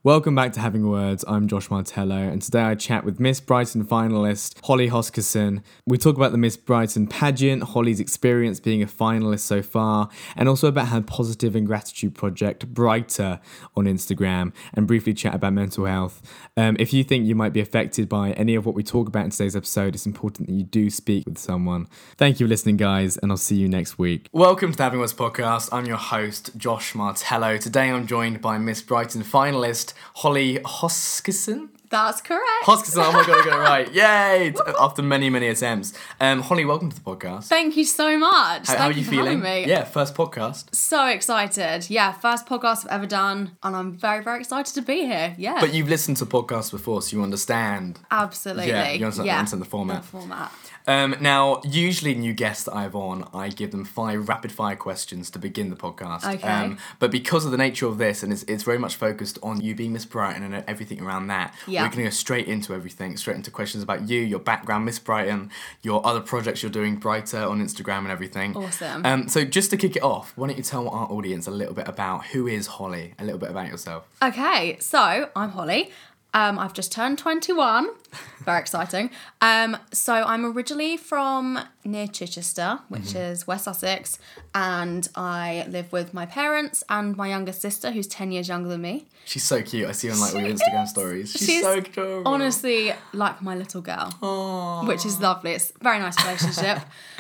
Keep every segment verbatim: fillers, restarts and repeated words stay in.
Welcome back to Having Words. I'm Josh Martello, and today I chat with Miss Brighton finalist Holly Hoskisson. We talk about the Miss Brighton pageant, Holly's experience being a finalist so far, and also about her positive and gratitude project, Brighter, on Instagram, and briefly chat about mental health. Um, if you think you might be affected by any of what we talk about in today's episode, it's important that you do speak with someone. Thank you for listening, guys, and I'll see you next week. Welcome to the Having Words podcast. I'm your host, Josh Martello. Today I'm joined by Miss Brighton finalist Holly Hoskisson. That's correct. Hoskisson, oh my god, I got it right. Yay! After many, many attempts. Um, Holly, welcome to the podcast. Thank you so much. How, Thank how are you you for feeling? having me. Yeah, first podcast. So excited. Yeah, first podcast I've ever done, and I'm very, very excited to be here. Yeah. But you've listened to podcasts before, so you understand. Absolutely. Yeah, you understand, yeah. understand the format. The format. Um, now, usually new guests that I have on, I give them five rapid-fire questions to begin the podcast. Okay. Um, but because of the nature of this, and it's, it's very much focused on you being Miss Brighton and everything around that, Yeah. we're going to go straight into everything, straight into questions about you, your background, Miss Brighton, your other projects you're doing, Brighter, on Instagram and everything. Awesome. Um, so just to kick it off, why don't you tell our audience a little bit about who is Holly, a little bit about yourself. Okay, so I'm Holly. Um, I've just turned twenty-one. Very exciting. Um, so I'm originally from near Chichester, which Mm-hmm. is West Sussex, and I live with my parents and my younger sister, who's ten years younger than me. She's so cute. I see her on like all your She Instagram is. stories. She's, She's so adorable. Honestly, like my little girl. Aww. Which is lovely. It's a very nice relationship.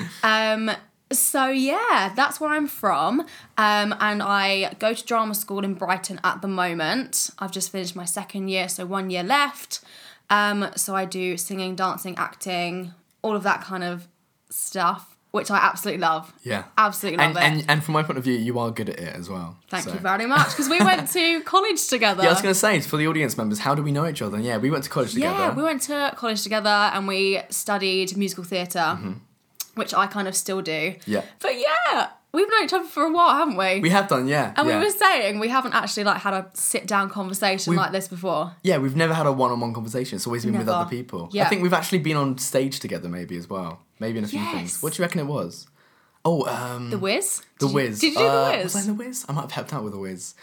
um, so yeah, that's where I'm from. Um, and I go to drama school in Brighton at the moment. I've just finished my second year, so one year left. Um, so I do singing, dancing, acting, all of that kind of stuff, which I absolutely love. Yeah. Absolutely love and, it. And, and from my point of view, you are good at it as well. Thank so. you very much, because we went to college together. Yeah, I was going to say, for the audience members, how do we know each other? Yeah, we went to college together. Yeah, we went to college together and we studied musical theatre, mm-hmm. which I kind of still do. Yeah. But yeah, we've known each other for a while, haven't we? We have done, yeah. And yeah. we were saying we haven't actually like had a sit-down conversation We've, like this before. Yeah, we've never had a one-on-one conversation. It's always been Never. with other people. Yeah. I think we've actually been on stage together maybe as well. Maybe in a few Yes. things. What do you reckon it was? Oh, um... The Wiz? The did Wiz. You, did you do uh, The Wiz? Was I in The Wiz? I might have helped out with The Wiz.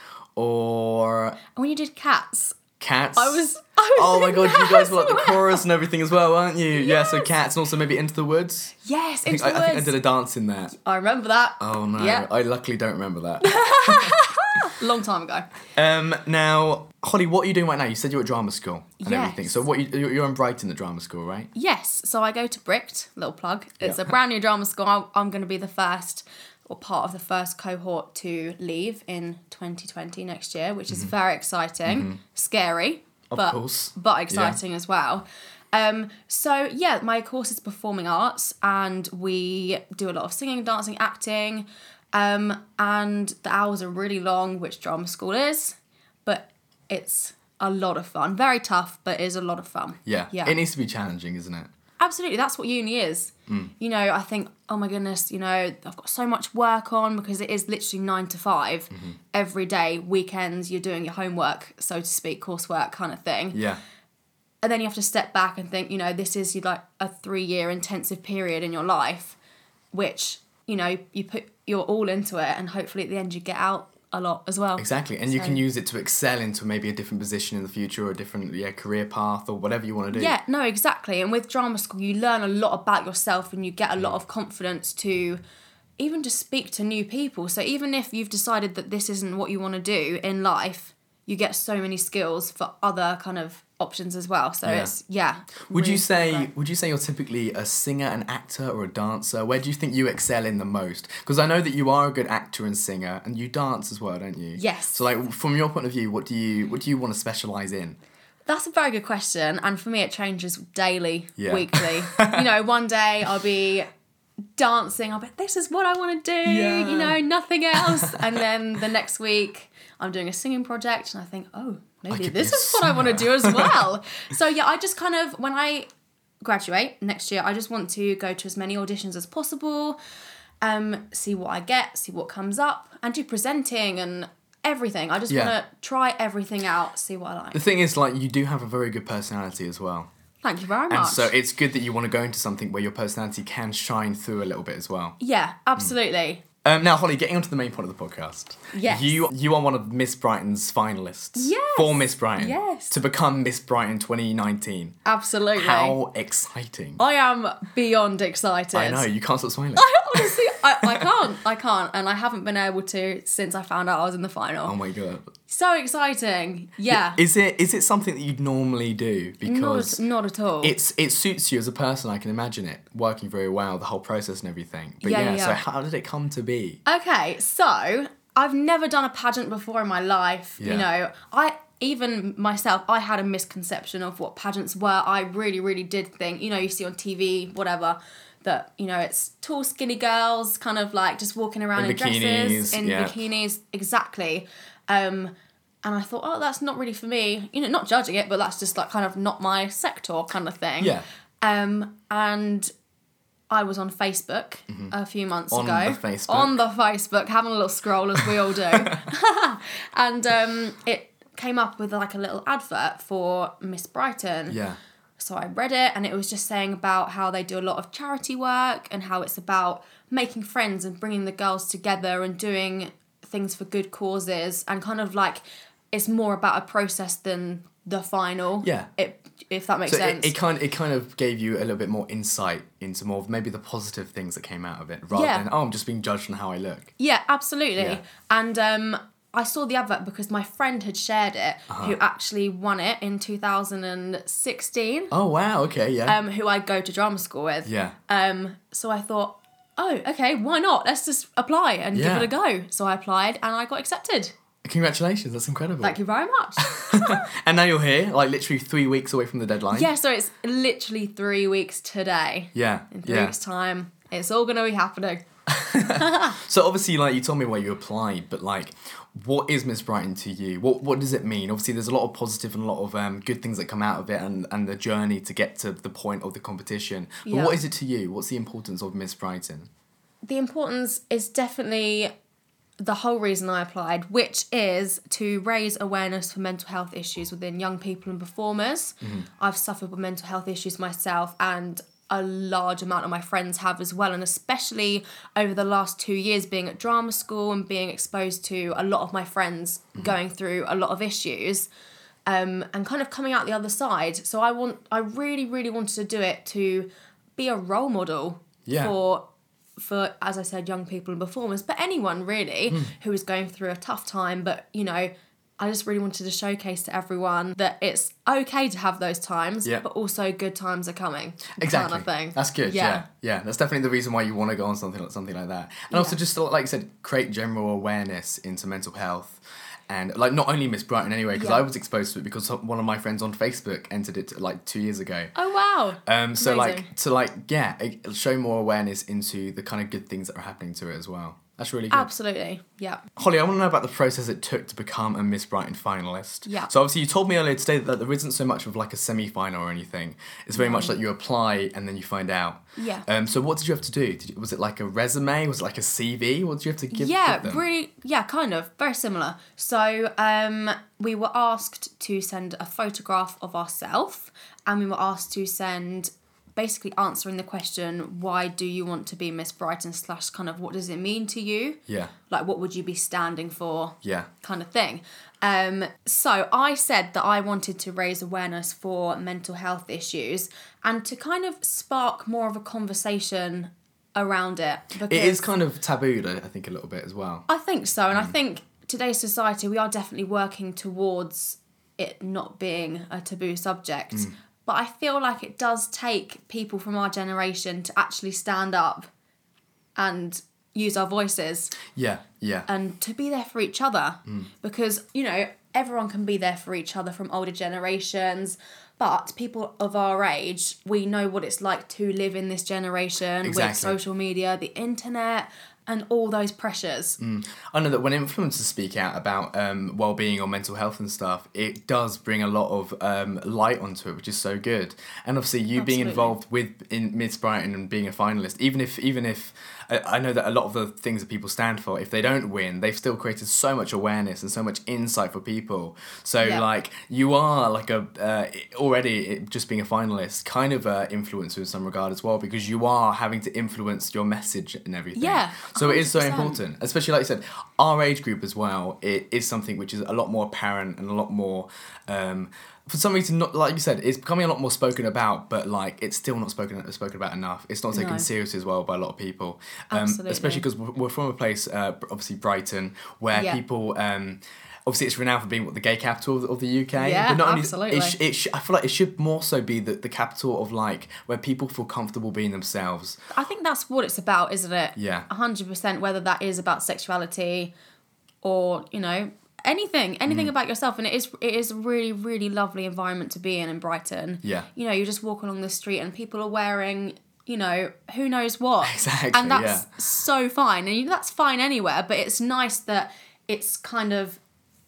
Or... And when you did Cats, Cats. I was... I was Oh my in god, that you guys as were like the well. chorus and everything as well, weren't you? Yeah, so Yes. Cats and also maybe Into the Woods. Yes, I think, Into I, the I think I Wiz. did a dance in that. I remember that. Oh no, Yeah. I luckily don't remember that. Long time ago. Um, now, Holly, what are you doing right now? You said you were at drama school and Yes. everything. So what you, you're in Brighton at drama school, right? Yes, so I go to Bricht, little plug. It's Yeah. a brand new drama school. I'm, I'm going to be the first, or part of the first cohort to leave in twenty twenty next year, which is very exciting, Mm-hmm. scary, Of but course. but exciting as well. Um, so yeah, my course is performing arts, and we do a lot of singing, dancing, acting, um, and the hours are really long, which drama school is, but it's a lot of fun. Very tough, but it is a lot of fun. Yeah. Yeah. It needs to be challenging, isn't it? Absolutely, that's what uni is. Mm. You know, I think, oh my goodness, you know, I've got so much work on because it is literally nine to five Mm-hmm. every day. Weekends, you're doing your homework, so to speak, coursework kind of thing. Yeah. And then you have to step back and think, you know, this is like a three-year intensive period in your life, which, you know, you put your all into it, and hopefully at the end you get out a lot as well. Exactly. And you So- can use it to excel into maybe a different position in the future or a different yeah, career path or whatever you want to do. Yeah, no, exactly. And with drama school, you learn a lot about yourself and you get a Mm. lot of confidence to even just speak to new people. So even if you've decided that this isn't what you want to do in life, you get so many skills for other kind of options as well. So Yeah. it's, yeah. Would really you say great. would you say you're typically a singer, an actor, or a dancer? Where do you think you excel in the most? Because I know that you are a good actor and singer, and you dance as well, don't you? Yes. So, like, from your point of view, what do you what do you want to specialise in? That's a very good question. And for me, it changes daily, Yeah. weekly. You know, one day I'll be dancing. I'll be, this is what I want to do, Yeah. you know, nothing else. And then the next week I'm doing a singing project and I think, oh, maybe could this be a is what I want to do as well. So yeah, I just kind of, when I graduate next year, I just want to go to as many auditions as possible, um, see what I get, see what comes up, and do presenting and everything. I just Yeah. want to try everything out, see what I like. The thing is, like, you do have a very good personality as well. Thank you very much. And so it's good that you want to go into something where your personality can shine through a little bit as well. Yeah, absolutely. Um, now, Holly, getting onto the main point of the podcast. Yes. You you are one of Miss Brighton's finalists. Yes. For Miss Brighton. Yes. To become Miss Brighton twenty nineteen. Absolutely. How exciting. I am beyond excited. I know, you can't stop smiling. I honestly, I, I can't. I can't. And I haven't been able to since I found out I was in the final. Oh my God. So exciting. Yeah. Is it is it something that you'd normally do? Because not, not at all. it's it suits you as a person, I can imagine it working very well, the whole process and everything. But Yeah, yeah, yeah, so yeah. how did it come to be? Okay, so I've never done a pageant before in my life. Yeah. You know, I even myself, I had a misconception of what pageants were. I really, really did think, you know, you see on T V, whatever, that, you know, it's tall, skinny girls kind of like just walking around in, In bikinis, dresses, in yeah. bikinis, exactly. Um, and I thought, oh, that's not really for me. You know, not judging it, but that's just like kind of not my sector kind of thing. Yeah. Um, and I was on Facebook a few months On ago. the Facebook. On the Facebook, having a little scroll as we all do. And um, it came up with like a little advert for Miss Brighton. Yeah. So I read it and it was just saying about how they do a lot of charity work and how it's about making friends and bringing the girls together and doing things for good causes and kind of like it's more about a process than the final. Yeah. It, if that makes So sense. it, it kind it kind of gave you a little bit more insight into more of maybe the positive things that came out of it, rather Yeah. than oh I'm just being judged on how I look. Yeah, absolutely. Yeah. And um, I saw the advert because my friend had shared it, Uh-huh. who actually won it in two thousand sixteen, Oh wow, okay, yeah. um, who I go to drama school with. yeah. Um, so I thought, oh, okay, why not? Let's just apply and Yeah. give it a go. So I applied and I got accepted. Congratulations, that's incredible. Thank you very much. And now you're here, like literally three weeks away from the deadline. Yeah, so it's literally three weeks today. Yeah. In three yeah. weeks' time, it's all going to be happening. So obviously, like you told me where you applied, but like, what is Miss Brighton to you? What what does it mean? Obviously, there's a lot of positive and a lot of um, good things that come out of it, and, and the journey to get to the point of the competition. But Yeah. what is it to you? What's the importance of Miss Brighton? The importance is definitely the whole reason I applied, which is to raise awareness for mental health issues within young people and performers. Mm-hmm. I've suffered with mental health issues myself, and a large amount of my friends have as well, and especially over the last two years being at drama school and being exposed to a lot of my friends Mm-hmm. going through a lot of issues, um, and kind of coming out the other side. So I want, I really, really wanted to do it to be a role model Yeah. for for, as I said, young people and performers, but anyone really Hmm. who is going through a tough time. But, you know, I just really wanted to showcase to everyone that it's okay to have those times, Yeah. but also good times are coming. Exactly. Kind of thing. That's good. Yeah. yeah. That's definitely the reason why you want to go on something like something like that. And also Yeah. just like you said, create general awareness into mental health. And like not only Miss Brighton anyway, because Yeah. I was exposed to it because one of my friends on Facebook entered it like two years ago. Oh, wow. Um, so Amazing. like to like yeah, it- show more awareness into the kind of good things that are happening to it as well. That's really good. Absolutely. Yeah. Holly, I want to know about the process it took to become a Miss Brighton finalist. Yeah. So obviously you told me earlier today that there isn't so much of like a semi-final or anything. It's very much like you apply and then you find out. Yeah. Um. So what did you have to do? Did you, was it like a resume? Was it like a C V? What did you have to give? yeah, give them? really, yeah, kind of, very similar. So um, we were asked to send a photograph of ourselves, and we were asked to send, basically answering the question, why do you want to be Miss Brighton, slash kind of what does it mean to you? Yeah. Like, what would you be standing for? Yeah. Kind of thing. Um, so I said that I wanted to raise awareness for mental health issues and to kind of spark more of a conversation around it. Because It is kind of tabooed, I I think, a little bit as well. I think so, and I think today's society we are definitely working towards it not being a taboo subject. But I feel like it does take people from our generation to actually stand up and use our voices Yeah. Yeah. and to be there for each other. Because, you know, everyone can be there for each other from older generations. But people of our age, we know what it's like to live in this generation with Exactly. social media, the internet, and all those pressures. I know that when influencers speak out about um, well-being or mental health and stuff, it does bring a lot of um, light onto it, which is so good. And obviously, you being Absolutely. involved with in Miss Brighton and being a finalist, even if even if I I know that a lot of the things that people stand for, if they don't win, they've still created so much awareness and so much insight for people. So Yeah. like you are like a uh, already it- just being a finalist, kind of a influencer in some regard as well, because you are having to influence your message and everything. Yeah, So it is so one hundred percent. important, especially like you said, our age group as well. It is something which is a lot more apparent and a lot more, um, for some reason, not like you said, it's becoming a lot more spoken about, but like it's still not spoken spoken about enough. It's not taken No. seriously as well by a lot of people, um, Absolutely. especially because we're we're from a place, uh, obviously Brighton, where Yeah. people. Um, Obviously, it's renowned for being what the gay capital of the, of the U K. Yeah, but not only, absolutely. It, sh- it sh- I feel like it should more so be the, the capital of like where people feel comfortable being themselves. I think that's what it's about, isn't it? Yeah. one hundred percent, whether that is about sexuality or, you know, anything, anything Mm. about yourself. And it is it is a really, really lovely environment to be in in Brighton. Yeah. You know, you just walk along the street and people are wearing, you know, who knows what. Exactly, And that's yeah. so fine. And you- that's fine anywhere, but it's nice that it's kind of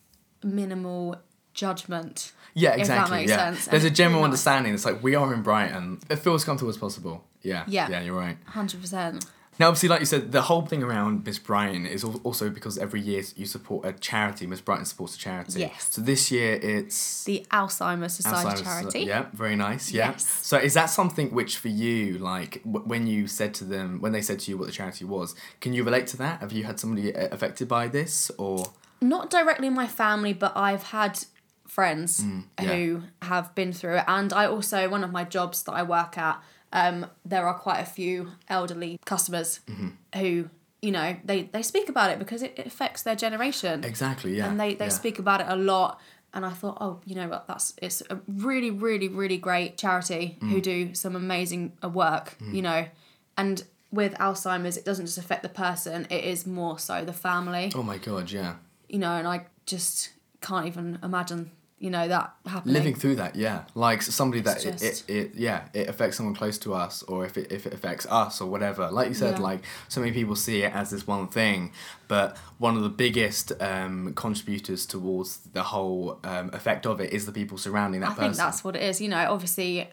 minimal judgment. Yeah, if that exactly. makes Yeah, sense. there's And a general nice. understanding. It's like we are in Brighton. It feels as comfortable as possible. Yeah. Yeah. Yeah, you're right. one hundred percent. Now, obviously, like you said, the whole thing around Miss Brighton is al- also because every year you support a charity. Miss Brighton supports a charity. Yes. So this year it's The Alzheimer's Society Alzheimer's. charity. Yeah, very nice. Yeah. Yes. So is that something which for you, like w- when you said to them, when they said to you what the charity was, can you relate to that? Have you had somebody uh, affected by this or? Not directly in my family, but I've had friends Mm, yeah. who have been through it. And I also, one of my jobs that I work at, um, there are quite a few elderly customers Mm-hmm. who, you know, they, they speak about it because it, it affects their generation. Exactly. Yeah. And they, they yeah. speak about it a lot. And I thought, oh, you know what, that's it's a really, really, really great charity Mm. who do some amazing uh, work, you know. And with Alzheimer's, it doesn't just affect the person, it is more so the family. Oh my god! Yeah. You know, and I just can't even imagine, you know, that happening. Living through that, yeah, like somebody that It's it, just- it, it yeah it affects someone close to us, or if it if it affects us or whatever. Like you said, Yeah. like so many people see it as this one thing, but one of the biggest um, contributors towards the whole um, effect of it is the people surrounding that I person. think that's what it is. You know, obviously,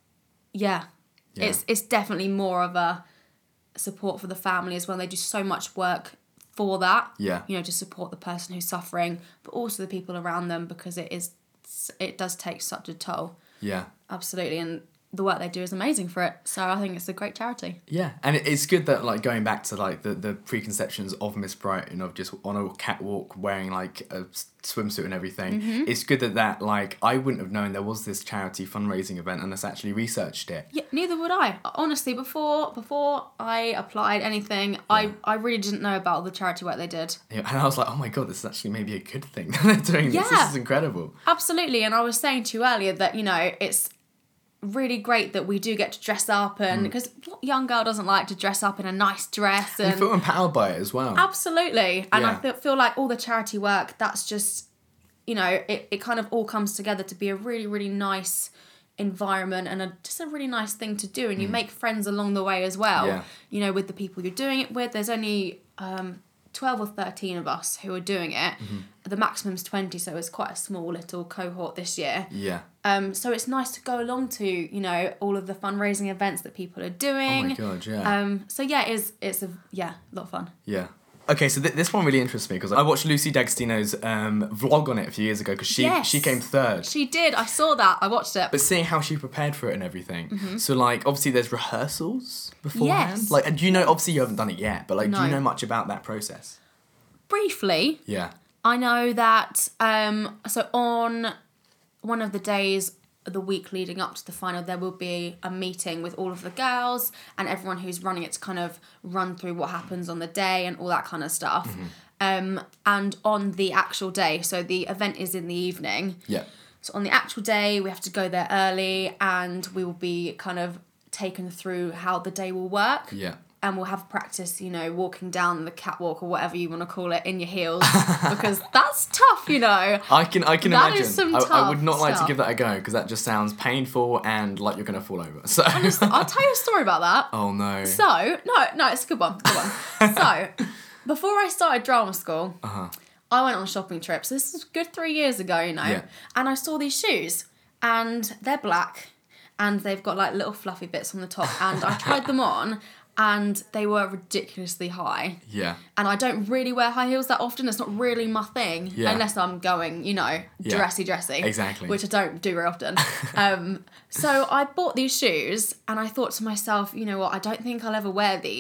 yeah, Yeah. it's it's definitely more of a support for the family as well. They do so much work for that. Yeah. You know, to support the person who's suffering, but also the people around them because it is it does take such a toll. yeah. Absolutely, and the work they do is amazing for it. So I think it's a great charity. Yeah, and it- it's good that like going back to like the, the preconceptions of Miss Brighton of just on a catwalk wearing like a s- swimsuit and everything. Mm-hmm. It's good that that like I wouldn't have known there was this charity fundraising event and us actually researched it. Yeah, neither would I. Honestly, before before I applied anything, I, I really didn't know about the charity work they did. Yeah, and I was like, oh my god, this is actually maybe a good thing that they're doing this. This Yeah. is incredible. Absolutely, and I was saying to you earlier that, you know, it's really great that we do get to dress up, and because what young girl doesn't like to dress up in a nice dress And and feel empowered by it as well. absolutely, and I Yeah. feel, feel like all the charity work, that's just, you know, it, it kind of all comes together to be a really, really nice environment and a, just a really nice thing to do, and you make friends along the way as well. Mm. Yeah. You know, with the people you're doing it with. There's only um, twelve or thirteen of us who are doing it. Mm-hmm. The maximum's twenty, so it's quite a small little cohort this year. Yeah. Um, so it's nice to go along to, you know, all of the fundraising events that people are Oh doing. my god, yeah. Um, so yeah, it's it's a yeah, a lot of fun. Yeah. Okay, so th- this one really interests me because I watched Lucy D'Agostino's um, vlog on it a few years ago because she Yes. she came third. She did. I saw that. I watched it. But seeing how she prepared for it and everything, so like obviously there's rehearsals beforehand. Yes. Like, and do you know? Obviously you haven't done it yet, but like, do you No. know much about that process? Briefly, Yeah. I know that um, so on one of the days, the week leading up to the final, there will be a meeting with all of the girls and everyone who's running it to kind of run through what happens on the day and all that kind of stuff. Mm-hmm. Um, and on the actual day, so the event is in the evening. Yeah. So on the actual day, we have to go there early and we will be kind of taken through how the day will work. Yeah. And we'll have practice, you know, walking down the catwalk or whatever you want to call it in your heels because that's tough, you know. I can I can That imagine. is some I, I tough would not like to stuff. give that a go because that just sounds painful and like you're gonna fall over. So. Honestly, I'll tell you a story about that. Oh no. So, no, no, it's a good one. Good one. So, before I started drama school, Uh-huh. I went on a shopping trip. So this is a good three years ago, you know. Yeah. And I saw these shoes, and they're black, and they've got like little fluffy bits on the top. And I tried them on, and they were ridiculously high. Yeah. And I don't really wear high heels that often. It's not really my thing, Yeah. unless I'm going, you know, Yeah. dressy, dressy. Exactly. Which I don't do very often. um, so I bought these shoes, and I thought to myself, you know what? I don't think I'll ever wear these,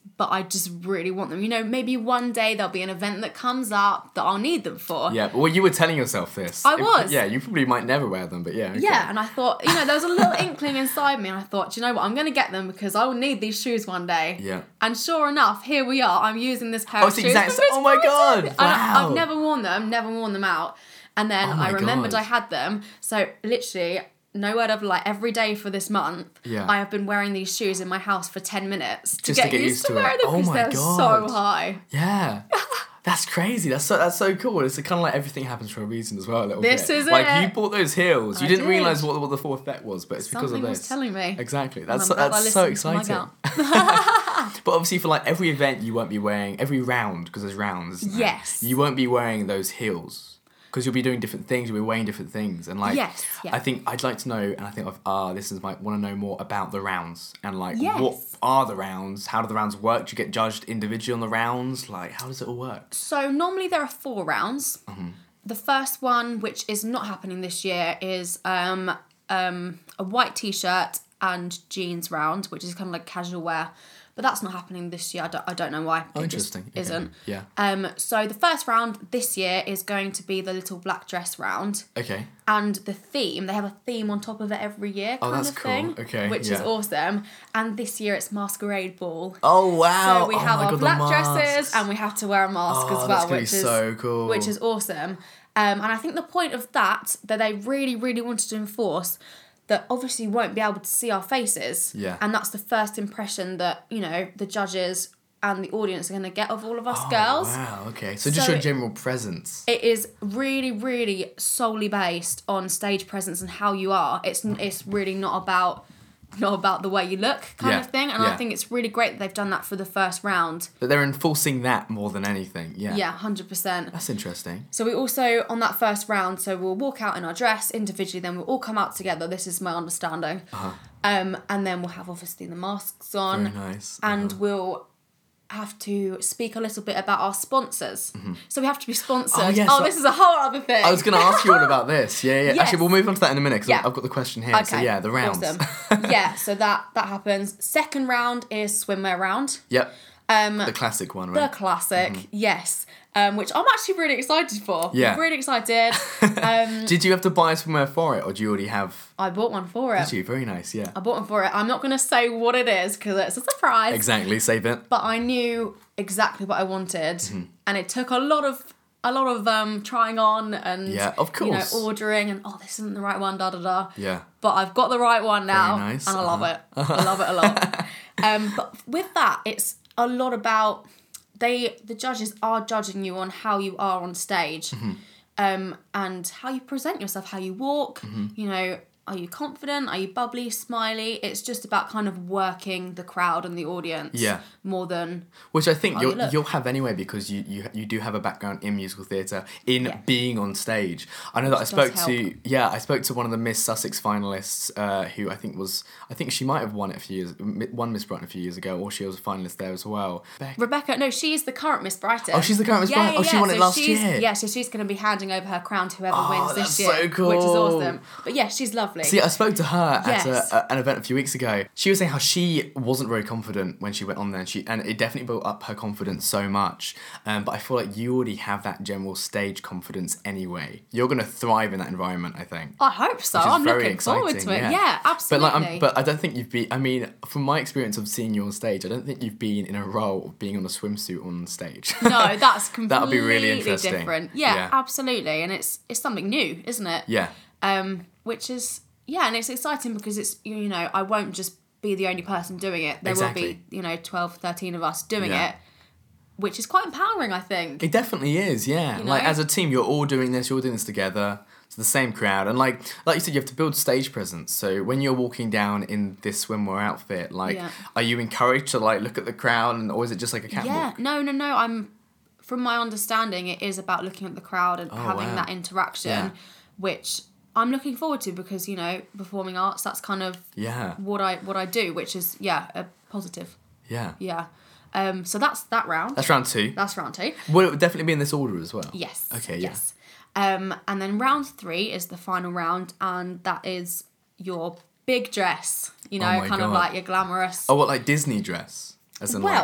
but I just really want them. You know, maybe one day there'll be an event that comes up that I'll need them for. Yeah, well, you were telling yourself this. I It- was. yeah, you probably might never wear them, but yeah. Okay. Yeah, and I thought, you know, there was a little inkling inside me, and I thought, "Do you know what, I'm going to get them because I will need these shoes one day." Yeah. And sure enough, here we are. I'm using this pair Oh, of it's shoes. exact- for Miss oh my God, Brighton. And I- wow. I've never worn them, never worn them out. And then Oh my I remembered God. I had them. So literally, no word of like every day for this month, Yeah. I have been wearing these shoes in my house for ten minutes to, Just get, used to, it. wearing them Oh because my they're God. so high. Yeah. That's crazy. That's so that's so cool. It's kind of like everything happens for a reason as well. A little This bit. is like it. you bought those heels. You I didn't did. realize what what the full effect was, but it's because Something of was this. telling me. Exactly. And That's I'm so, glad I that's so listened to my exciting. gut. But obviously, for like every event, you won't be wearing every round because there's rounds. Isn't there? Yes. You won't be wearing those heels. Because you'll be doing different things, you'll be weighing different things, and like, Yes, yeah. I think I'd like to know, and I think I've, ah, this is my want to know more about the rounds, and like, Yes. what are the rounds? How do the rounds work? Do you get judged individually on the rounds? Like, how does it all work? So normally there are four rounds. Mm-hmm. The first one, which is not happening this year, is um, um, a white t-shirt and jeans round, which is kind of like casual wear. But that's not happening this year. I don't, I don't know why. Oh, It just interesting. Okay. isn't. Yeah. Um, so the first round this year is going to be the little black dress round. Okay. And the theme, they have a theme on top of it every year, Oh, kind that's of cool. thing. Okay, Which is yeah. awesome. And this year it's Masquerade Ball. Oh wow! So we Oh have my our God, the black masks. dresses and we have to wear a mask Oh, as that's well, gonna be which is so cool. which is awesome. Um, and I think the point of that that they really, really wanted to enforce that obviously you won't be able to see our faces. Yeah. And that's the first impression that, you know, the judges and the audience are going to get of all of us Oh, girls. wow. Okay. So, just So your it- general presence. It is really, really solely based on stage presence and how you are. It's it's really not about not about the way you look kind Yeah, of thing. And yeah. I think it's really great that they've done that for the first round. But they're enforcing that more than anything. Yeah. Yeah, one hundred percent. That's interesting. So we also, on that first round, so we'll walk out in our dress individually, then we'll all come out together. This is my understanding. Uh-huh. Um, and then we'll have obviously the masks on. Very nice. And Uh-huh. we'll have to speak a little bit about our sponsors. So we have to be sponsored. Oh, Oh, yes, I- this is a whole other thing. I was going to ask you all about this. Yeah, yeah. Yes. Actually, we'll move on to that in a minute because Yeah. I've got the question here. So, yeah, the rounds. Awesome. Yeah, so that that happens. Second round is swimwear round. Yep. Um, The classic one, The right? classic, yes. Um, which I'm actually really excited for. Yeah. Really excited. Um, Did you have to buy somewhere for it, or do you already have? I bought one for it. Did you? Very nice. Yeah. I bought one for it. I'm not going to say what it is because it's a surprise. Exactly. Save it. But I knew exactly what I wanted, Mm-hmm. and it took a lot of a lot of um trying on and Yeah, of you know course. ordering and oh this isn't the right one da da da. Yeah. But I've got the right one now, nice. and I love Uh-huh. it. I love it a lot. um, but with that, it's a lot about they the judges are judging you on how you are on stage, Mm-hmm. um, and how you present yourself, how you walk. Mm-hmm. You know, are you confident? Are you bubbly, smiley? It's just about kind of working the crowd and the audience. Yeah. More than Which I think How you you'll look. you'll have anyway because you, you you do have a background in musical theatre, in Yeah. being on stage. I know that I does spoke help. to yeah I spoke to one of the Miss Sussex finalists uh, who I think was I think she might have won it a few years won Miss Brighton a few years ago, or she was a finalist there as well. Beck- Rebecca. No, she's the current Miss Brighton. Oh, she's the current Miss Yeah, Brighton? yeah, Oh, she yeah. won it So last she's- year? Yeah, so she's going to be handing over her crown to whoever Oh, wins that's this year, so which is cool. awesome. But yeah, she's lovely. See, I spoke to her Yes. at a, a, an event a few weeks ago. She was saying how she wasn't very confident when she went on there, and, she, and it definitely built up her confidence so much. Um, but I feel like you already have that general stage confidence anyway. You're going to thrive in that environment, I think. I hope so. Which is I'm very looking forward to exciting, it. yeah. Yeah, But absolutely. like, I'm, but I don't think you've been. I mean, from my experience of seeing you on stage, I don't think you've been in a role of being on a swimsuit on stage. no, that's completely That would be really interesting. different. Yeah, Yeah. absolutely, and it's it's something new, isn't it? yeah, Um, which is yeah, and it's exciting because it's you you know I won't just be the only person doing it. There will Exactly. be you know twelve, thirteen of us doing Yeah. it, which is quite empowering, I think. it definitely is. Yeah, You like know? as a team, you're all doing this. You're all doing this together. It's the same crowd, and like like you said, you have to build stage presence. So when you're walking down in this swimwear outfit, like, Yeah. are you encouraged to like look at the crowd, and or is it just like a catwalk? Yeah, no, no, no. I'm from my understanding, it is about looking at the crowd and having wow. that interaction, Yeah. which I'm looking forward to because you know performing arts. That's kind of Yeah, what I what I do, which is yeah a positive. yeah. Yeah. Um. So that's that round. That's round two. That's round two. Will it definitely be in this order as well? Yes. Okay. Yeah. Yes. Um. And then round three is the final round, and that is your big dress. You know, Oh my kind of God. like your glamorous. Oh, what like Disney dress? As in well, like.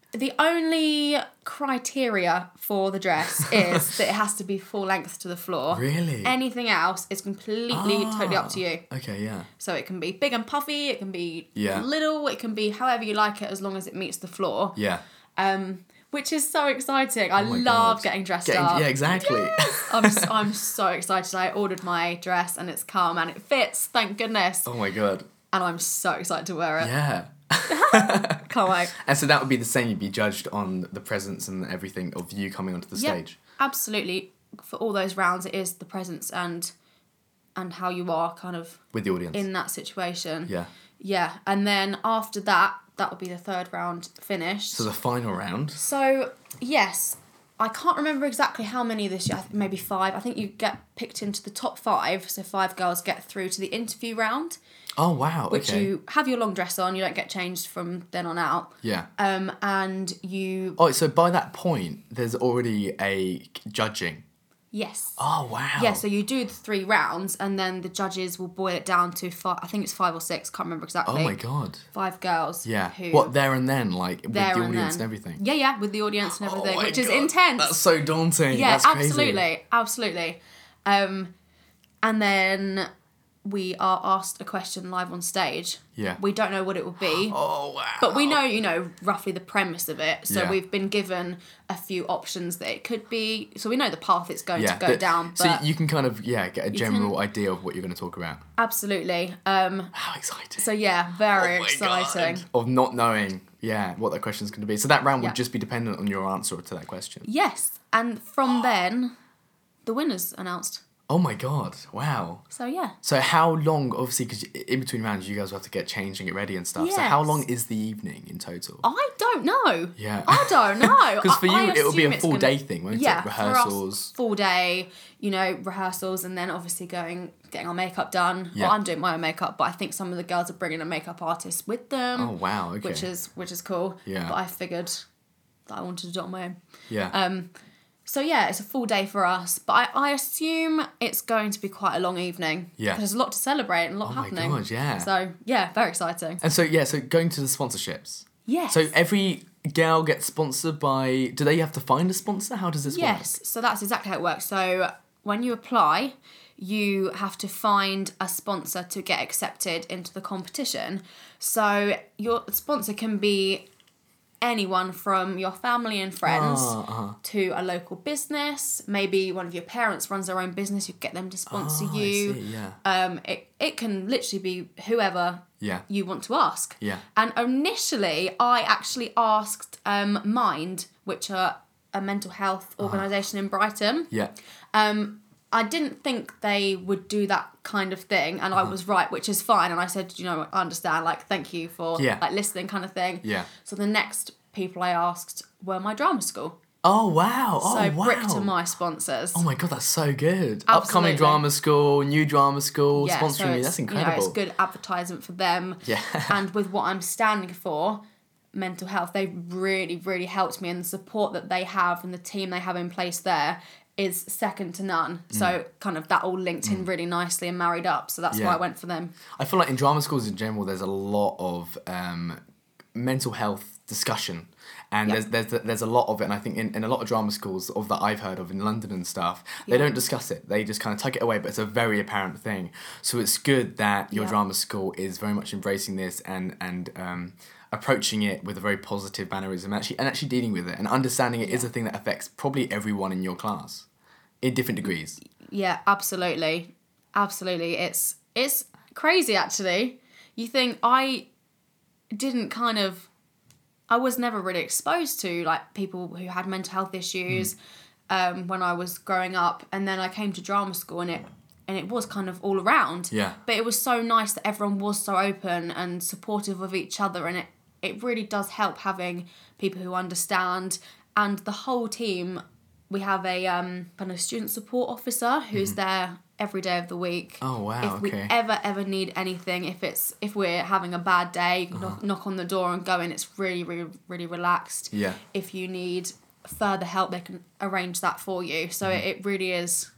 The only criteria for the dress is that it has to be full length to the floor. Really? Anything else is completely, Ah, totally up to you. Okay, yeah. So it can be big and puffy, it can be Yeah. little, it can be however you like it as long as it meets the floor. Yeah. Um, which is so exciting. I Oh my love God. getting dressed Getting- up. Yeah, exactly. I'm, s- I'm so excited. I ordered my dress and it's come and it fits, thank goodness. Oh my God. And I'm so excited to wear it. Yeah. Can't wait. And so that would be the same. You'd be judged on the presence and everything of you coming onto the Yeah, stage. absolutely. For all those rounds, it is the presence and and how you are kind of With the audience. in that situation. Yeah. Yeah, and then after that, that will be the third round finished. So the final round. So, yes, I can't remember exactly how many this year, I think maybe five. I think you get picked into the top five, so five girls get through to the interview round, Oh, wow. which okay. you have your long dress on, you don't get changed from then on out. Yeah. Um, and you, Oh, so by that point, there's already a judging. yes. Oh, wow. Yeah, so you do the three rounds, and then the judges will boil it down to five, I think it's five or six, can't remember exactly. Oh, my God. Five girls. Yeah. Who, What, there and then? Like, with the there and audience then. and everything? Yeah, yeah, with the audience and Oh everything, my which is God, intense. That's so daunting. Yeah, That's crazy. absolutely, absolutely. Um, and then we are asked a question live on stage. Yeah. We don't know what it will be, Oh, wow. but we know, you know, roughly the premise of it. So Yeah. we've been given a few options that it could be. So we know the path it's going Yeah. to go that- down. So But you can kind of, yeah, get a can- general idea of what you're going to talk about. absolutely. Um, How exciting. so yeah, very Oh my exciting. God. Of not knowing, yeah, what that question's going to be. So that round Yeah. would just be dependent on your answer to that question. Yes, and from then, the winner's announced. Oh my God. Wow. So yeah. So how long, obviously, because in between rounds, you guys will have to get changed and get ready and stuff. So how Yes. long is the evening in total? I don't know. Yeah. I don't know. Because for I- you, I it'll be assume a it's full gonna- day thing, won't Yeah, it? for us, Rehearsals. full day, you know, rehearsals, and then obviously going, getting our makeup done. Yeah. Well, I'm doing my own makeup, but I think some of the girls are bringing a makeup artist with them. Oh, wow. Okay. Which is which is cool. Yeah. But I figured that I wanted to do it on my own. Yeah. Um, so yeah, it's a full day for us, but I, I assume it's going to be quite a long evening. Yeah. Because there's a lot to celebrate and a lot Oh my happening. God, yeah. So yeah, very exciting. and so, yeah, so going to the sponsorships. Yes. So every girl gets sponsored by, do they have to find a sponsor? How does this work? Yes, so that's exactly how it works. So when you apply, you have to find a sponsor to get accepted into the competition. So your sponsor can be anyone from your family and friends Ah, uh-huh. to a local business. Maybe one of your parents runs their own business, you get them to sponsor Oh, I you. see, yeah. Um, it, it can literally be whoever Yeah. you want to ask. Yeah. And initially, I actually asked um, Mind, which are a mental health organisation in Brighton. Yeah. Um, I didn't think they would do that kind of thing, and I was right, which is fine. And I said, you know, I understand, like, thank you for Yeah. like listening, kind of thing. Yeah. So the next people I asked were my drama school. Oh, wow. Oh, So wow. Bricked are my sponsors. Oh my God, that's so good. Upcoming Absolutely. drama school, new drama school, Yeah, sponsoring so you. it's, That's you know, incredible. it's good advertisement for them. Yeah. And with what I'm standing for, mental health, they've really, really helped me, and the support that they have and the team they have in place there is second to none. Mm. So kind of that all linked in really nicely and married up. So that's Yeah. why I went for them. I feel like in drama schools in general, there's a lot of um, mental health discussion. And Yeah. there's, there's there's a lot of it, and I think in, in a lot of drama schools of that I've heard of in London and stuff, they Yeah. don't discuss it. They just kind of tuck it away, but it's a very apparent thing. So it's good that your Yeah. drama school is very much embracing this and and um, approaching it with a very positive mannerism, actually and actually dealing with it and understanding it is Yeah. a thing that affects probably everyone in your class, in different degrees. Yeah, absolutely. Absolutely. It's it's crazy actually. You think I didn't kind of I was never really exposed to like people who had mental health issues um, when I was growing up, and then I came to drama school and it and it was kind of all around. Yeah. But it was so nice that everyone was so open and supportive of each other, and it it really does help having people who understand, and the whole team. We have a um, kind of student support officer who's there every day of the week. Oh, wow, If we okay. ever ever need anything, if it's if we're having a bad day, you can knock, knock on the door and go in. It's really really really relaxed. Yeah. If you need further help, they can arrange that for you. So it, it really is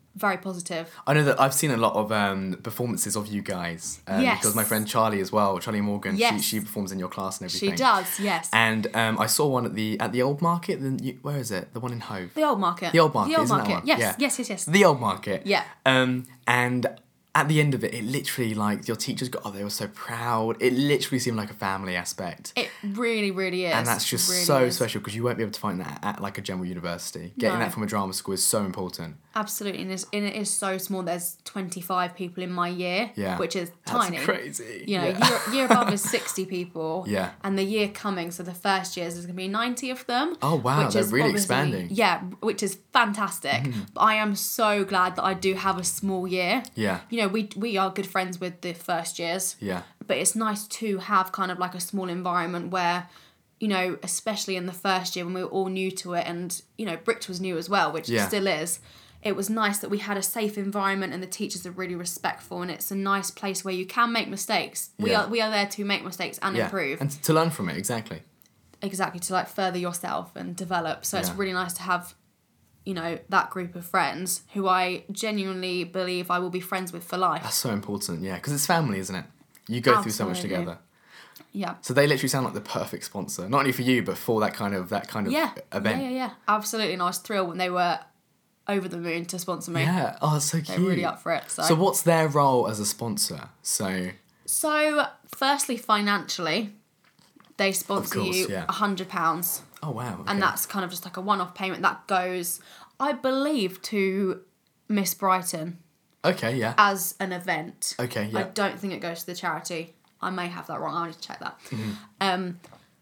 very positive. I know that I've seen a lot of um, performances of you guys. Um, Yes. Because my friend Charlie as well, Charlie Morgan, Yes. she, she performs in your class and everything. She does, yes. And um, I saw one at the at the Old Market. The new, where is it? The one in Hove. The Old Market. The Old Market, The Old isn't that Market. one? Yes, Yeah. yes, yes, yes. The Old Market. Yeah. Um, and at the end of it, it literally, like, your teachers got, oh, they were so proud. It literally seemed like a family aspect. It really, really is. And that's just Really so is. special because you won't be able to find that at, like, a general university. Getting No. that from a drama school is so important. Absolutely, and, it's, and it is so small. There's twenty-five people in my year, Yeah. which is That's tiny. crazy. You know, Yeah. year, year above is sixty people. Yeah. And the year coming, so the first years, there's going to be ninety of them. Oh, wow, which they're is really obviously- expanding. Yeah, which is fantastic. But I am so glad that I do have a small year. Yeah. You know, we we are good friends with the first years. Yeah. But it's nice to have kind of like a small environment where, you know, especially in the first year when we were all new to it, and, you know, Bricht was new as well, which Yeah. it still is. It was nice that we had a safe environment and the teachers are really respectful, and it's a nice place where you can make mistakes. We Yeah. are we are there to make mistakes and Yeah. improve. And to learn from it, exactly. Exactly, to like further yourself and develop. So it's Yeah. really nice to have, you know, that group of friends who I genuinely believe I will be friends with for life. That's so important, yeah. Because it's family, isn't it? You go through so much Absolutely. together. Yeah. So they literally sound like the perfect sponsor. Not only for you, but for that kind of that kind of Yeah. event. Yeah, yeah, yeah. Absolutely. And I was thrilled when they were over the moon to sponsor me. Yeah. Oh, that's so cute. They're really up for it. So. So what's their role as a sponsor? So So, firstly, financially, they sponsor course, you yeah. a hundred pounds, oh wow. Okay. and that's kind of just like a one-off payment that goes, I believe, to Miss Brighton Okay, yeah. as an event. Okay, yeah. I don't think it goes to the charity. I may have that wrong. I need to check that. Mm-hmm. Um,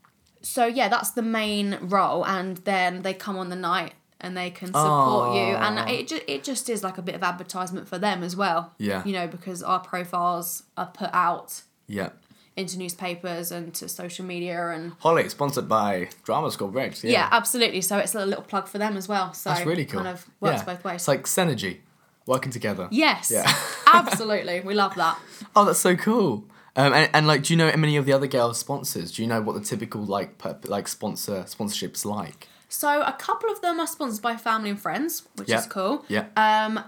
so yeah, that's the main role, and then they come on the night and they can support you, and Aw. it just it just is like a bit of advertisement for them as well. Yeah. You know, because our profiles are put out Yeah. into newspapers and to social media, and Holly, sponsored by Drama School Bricht. yeah. Yeah. absolutely. So it's a little plug for them as well. So That's really cool. Kind of works yeah. both ways. It's like synergy, working together. yes, Yeah. absolutely, we love that. Oh, that's so cool. Um, and, and like, do you know many of the other girl sponsors? Do you know what the typical like per, like sponsor sponsorship's like? So a couple of them are sponsored by family and friends, which Yeah. is cool. Yeah. Um,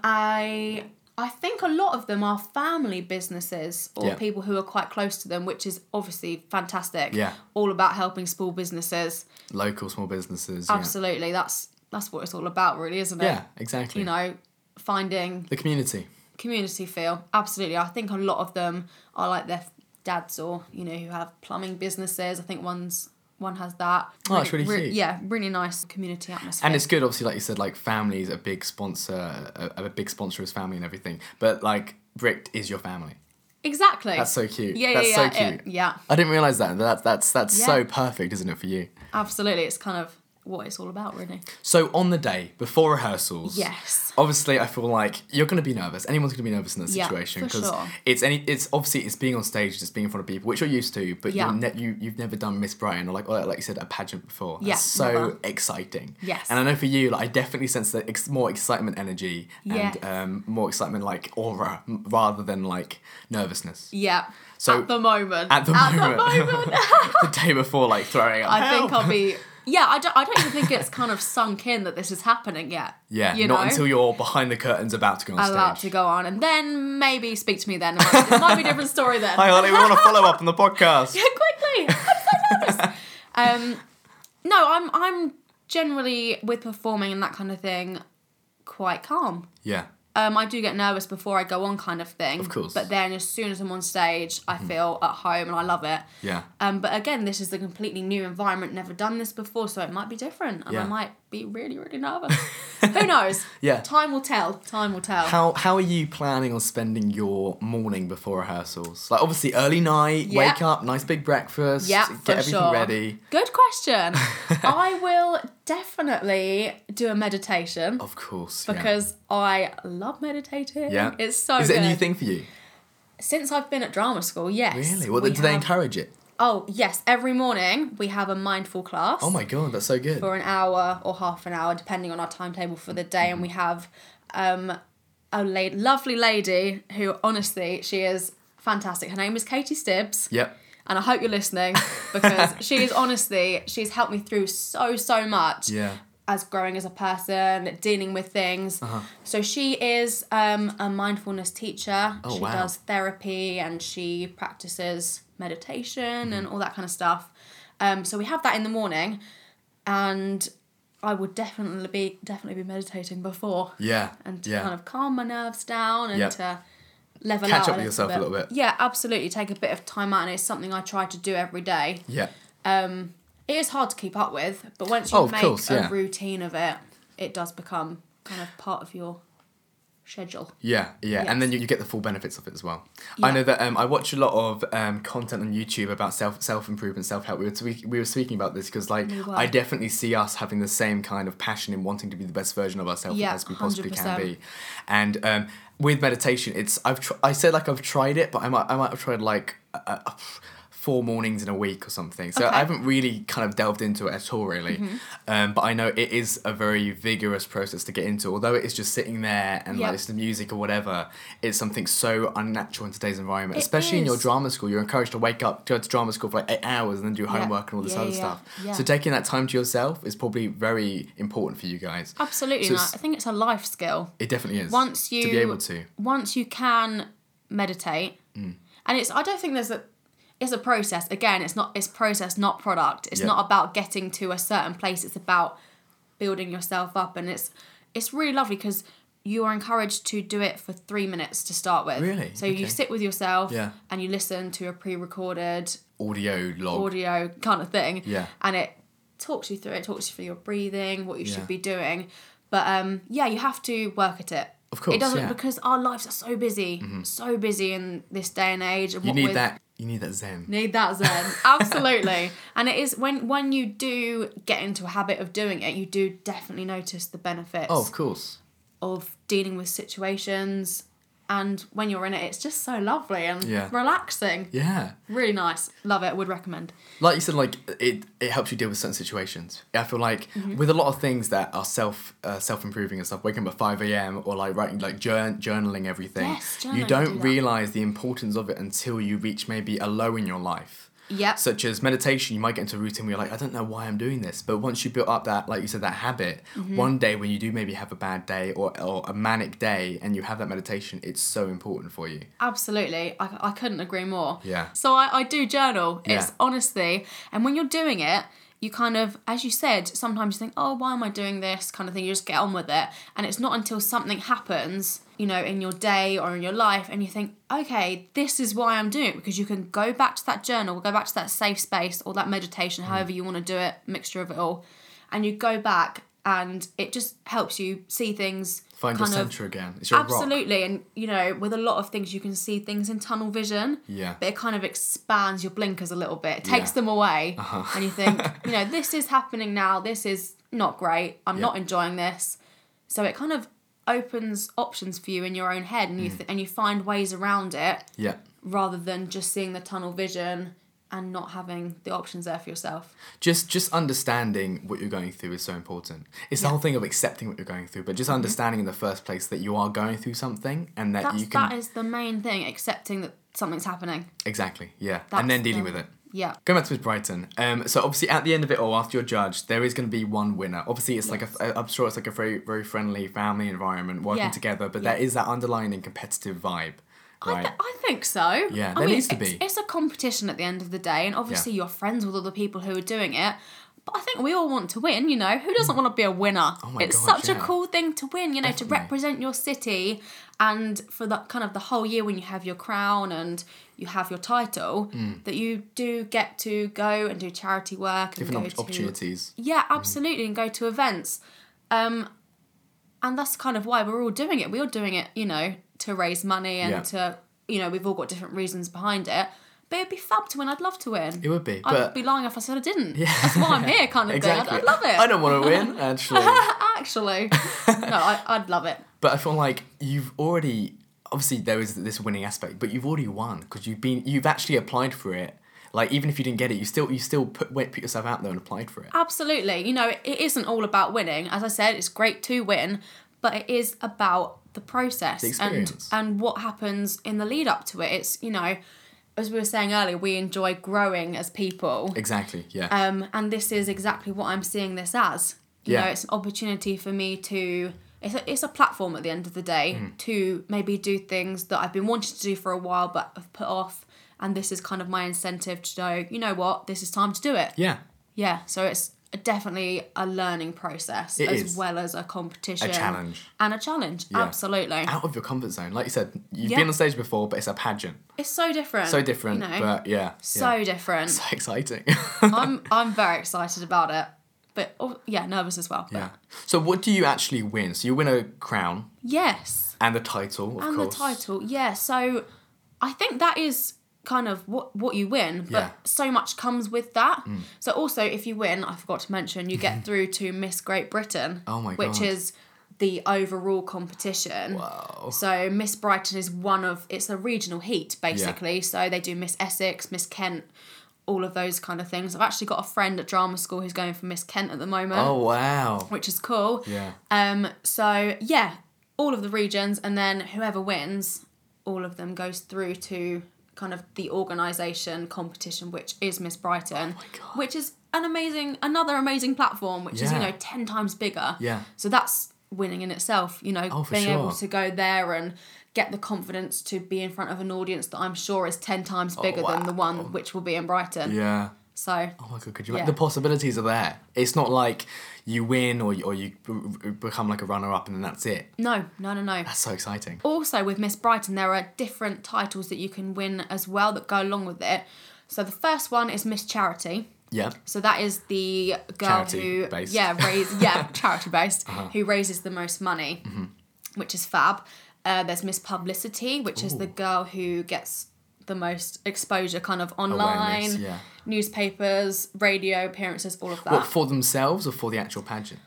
I I think a lot of them are family businesses or Yeah. people who are quite close to them, which is obviously fantastic. Yeah. All about helping small businesses. Local small businesses. Absolutely, that's that's what it's all about, really, isn't it? Yeah. Yeah. Exactly. You know, finding the community. community feel. Absolutely, I think a lot of them are like their dads or you know who have plumbing businesses. I think one's. One has that. Oh, that's really cute. Yeah, really nice community atmosphere. And it's good, obviously, like you said, like family's a big sponsor, a, a big sponsor is family and everything. But like Bricht is your family. Exactly. That's so cute. Yeah, That's yeah, so yeah. cute. It- yeah, I didn't realise that. That's that's that's Yeah. so perfect, isn't it, for you? absolutely. It's kind of what it's all about, really. So on the day before rehearsals, Yes. obviously I feel like you're going to be nervous. Anyone's going to be nervous in that Yeah, situation for sure. it's any it's obviously it's being on stage, it's being in front of people, which you're used to, but Yeah. you've, ne- you you've never done Miss Brighton or like or like you said a pageant before. Yeah, That's so never. exciting. Yes. And I know for you, like I definitely sense that ex- more excitement, energy, Yes. and um, more excitement, like aura, m- rather than like nervousness. Yeah. So- at the moment. At the moment, the moment. the day before, like throwing up. I think "Help!" I'll be. Yeah, I don't. I don't even think it's kind of sunk in that this is happening yet. Yeah, you not know? until you're behind the curtains about to go on stage. Allowed to go on, and then maybe speak to me then. It might, it might be a different story then. Hi, Holly, we want to follow up on the podcast. Yeah, quickly. I'm so nervous. um, no, I'm. I'm generally with performing and that kind of thing, quite calm. Yeah. Um, I do get nervous before I go on, kind of thing. Of course. But then, as soon as I'm on stage, I feel at home and I love it. Yeah. Um, but again, this is a completely new environment. Never done this before, so it might be different, and Yeah. I might be really, really nervous. Who knows? Yeah. Time will tell. Time will tell. How how are you planning on spending your morning before rehearsals? Like obviously early night, Yeah. wake up, nice big breakfast, Yeah, get for everything sure. ready. Good question. I will definitely do a meditation Of course. yeah. because I love meditating. Yeah. It's so Is good. it a new thing for you? Since I've been at drama school, yes. Really? Well, we do they have- encourage it? Oh, yes. Every morning we have a mindful class. Oh my god, that's so good. For an hour or half an hour, depending on our timetable for the day. And we have um, a la- lovely lady who, honestly, she is fantastic. Her name is Katie Stibbs. Yep. And I hope you're listening because she is honestly, she's helped me through so, so much. Yeah. as growing as a person, dealing with things. Uh-huh. So she is um, a mindfulness teacher. Oh, she wow. does therapy and she practices meditation Mm-hmm. and all that kind of stuff. Um, so we have that in the morning, and I would definitely be definitely be meditating before. Yeah. And to yeah. kind of calm my nerves down and Yeah. to level Catch out up with yourself a little bit. Yeah, absolutely. Take a bit of time out, and it's something I try to do every day. Yeah. Um, it is hard to keep up with, but once you Oh, of make course, a yeah. routine of it, it does become kind of part of your schedule. Yeah, yeah, Yes. and then you, you get the full benefits of it as well. I Yeah. know that um, I watch a lot of um, content on YouTube about self self improvement, self help. We were we, we were speaking about this because like We were. I definitely see us having the same kind of passion in wanting to be the best version of ourselves Yeah, as we possibly can one hundred be, percent. and um, with meditation, it's I've tr- I said like I've tried it, but I might I might have tried like. Uh, uh, four mornings in a week or something. So Okay. I haven't really kind of delved into it at all, really. Mm-hmm. Um, but I know it is a very vigorous process to get into. Although it is just sitting there and Yep. like listening to music or whatever, it's something so unnatural in today's environment. It Especially in your is. drama school, you're encouraged to wake up, go to drama school for like eight hours and then do Yeah. homework and all this Yeah, other yeah, stuff. yeah. So taking that time to yourself is probably very important for you guys. Absolutely, So and I it's- I think it's a life skill. It definitely is. Once you to be able to. once you can meditate, Mm. and it's I don't think there's a it's a process. Again, it's not it's process, not product. It's Yeah. not about getting to a certain place. It's about building yourself up, and it's it's really lovely because you are encouraged to do it for three minutes to start with. Really? So Okay. you sit with yourself Yeah. and you listen to a pre-recorded Audio log. audio kind of thing. Yeah. And it talks you through it, talks you through your breathing, what you Yeah. should be doing. But um, yeah, you have to work at it. Of course, It doesn't yeah. because our lives are so busy, so busy in this day and age. And You what need with- that. You need that zen. Need that zen, absolutely. And it is when when you do get into a habit of doing it, you do definitely notice the benefits Oh, of course. of dealing with situations. And when you're in it, it's just so lovely and Yeah. relaxing. Yeah. Really nice. Love it. Would recommend. Like you said, like it, it helps you deal with certain situations. I feel like Mm-hmm. with a lot of things that are self uh, self improving and stuff, waking up at five a.m. or like writing like jour- journaling everything, Yes, you journaling, don't do that. realize the importance of it until you reach maybe a low in your life. Yep. Such as meditation, you might get into a routine where you're like, I don't know why I'm doing this. But once you build up that, like you said, that habit, Mm-hmm. one day when you do maybe have a bad day or, or a manic day and you have that meditation, it's so important for you. Absolutely. I, I couldn't agree more. Yeah. So I, I do journal. It's Yeah. honestly, and when you're doing it, you kind of, as you said, sometimes you think, oh, why am I doing this kind of thing? You just get on with it. And it's not until something happens, you know, in your day or in your life, and you think, okay, this is why I'm doing it, because you can go back to that journal, go back to that safe space or that meditation, however you want to do it, mixture of it all. And you go back and it just helps you see things. Find your kind of- center again. It's your rock. Absolutely, and you know, with a lot of things, you can see things in tunnel vision. Yeah. But it kind of expands your blinkers a little bit. It takes Yeah. Uh-huh. them away, and you think, you know, this is happening now. This is not great. I'm Yeah. not enjoying this. So it kind of opens options for you in your own head, and you th- and you find ways around it Yeah. rather than just seeing the tunnel vision and not having the options there for yourself. Just just understanding what you're going through is so important. It's the whole thing of accepting what you're going through, but just understanding in the first place that you are going through something and that That's you can that is the main thing. Accepting that something's happening. exactly, yeah, That's and then dealing the- with it. Yeah. Going back to Miss Brighton, um, so obviously at the end of it all, after you're judged, there is going to be one winner. Obviously, it's like a, I'm sure it's like a very very friendly family environment working Yeah. together, but Yeah. there is that underlying competitive vibe, I, right? th- I think so. Yeah, I there mean, needs to it's, be. It's a competition at the end of the day, and obviously you're friends with all the people who are doing it. But I think we all want to win, you know. Who doesn't want to be a winner? Oh my it's God, such yeah. a cool thing to win, you know, Definitely. to represent your city, and for that kind of the whole year when you have your crown and you have your title, that you do get to go and do charity work and Different go op- to opportunities. yeah, absolutely, and go to events. Um, and that's kind of why we're all doing it. We're all doing it, you know, to raise money and Yeah. to, you know, we've all got different reasons behind it. But it'd be fab to win. I'd love to win. It would be, I'd but be lying if I said I didn't. Yeah. That's why I'm here, kind of exactly. thing. I'd, I'd love it. I don't want to win, actually. Actually, no, I, I'd love it. But I feel like you've already obviously there is this winning aspect, but you've already won because you've been you've actually applied for it. Like even if you didn't get it, you still you still put went, put yourself out there and applied for it. Absolutely. You know, it, it isn't all about winning. As I said, it's great to win, but it is about the process The experience. and and what happens in the lead up to it. It's, you know, as we were saying earlier, we enjoy growing as people. Exactly. Yeah. Um, and this is exactly what I'm seeing this as. You Yeah. know, it's an opportunity for me to... It's a, it's a platform at the end of the day Mm. to maybe do things that I've been wanting to do for a while but have put off. And this is kind of my incentive to know, you know what, this is time to do it. Yeah. Yeah, so it's definitely a learning process It as is. well as a competition. A challenge. And a challenge, Yeah. absolutely. Out of your comfort zone. Like you said, you've Yeah. been on stage before, but it's a pageant. It's so different. So different, you know? but yeah. So yeah. different. So exciting. I'm I'm very excited about it. But, oh, yeah, nervous as well. But yeah. So what do you actually win? So you win a crown yes. and the title, of And course. the title, yeah. So I think that is kind of what what you win, but Yeah. so much comes with that. So also, if you win, I forgot to mention, you get through to Miss Great Britain, Oh my which God. is the overall competition. Wow. So Miss Brighton is one of, it's a regional heat basically. So they do Miss Essex, Miss Kent, all of those kind of things. I've actually got a friend at drama school who's going for Miss Kent at the moment, Oh, wow. which is cool. Yeah. Um. So yeah, all of the regions, and then whoever wins, all of them goes through to kind of the organisation competition, which is Miss Brighton, Oh my God. which is an amazing, another amazing platform, which is, you Yeah. know, ten times bigger. Yeah. So that's winning in itself, you know, Oh, for being able sure. to go there and get the confidence to be in front of an audience that I'm sure is ten times bigger than the Oh, wow. one which will be in Brighton. Yeah. So Oh my God, could you Yeah. imagine? The possibilities are there. It's not like you win or you, or you b- become like a runner-up and then that's it. no, no, no, no. That's so exciting. Also, with Miss Brighton, there are different titles that you can win as well that go along with it. So the first one is Miss Charity. Yeah. So that is the girl Charity who, based. yeah, raise, yeah, charity based, Uh-huh. who raises the most money, Mm-hmm. which is fab. Uh, there's Miss Publicity, which is the Ooh. girl who gets the most exposure, kind of online, Awareness, yeah. newspapers, radio appearances, all of that. What, for themselves or for the actual pageant?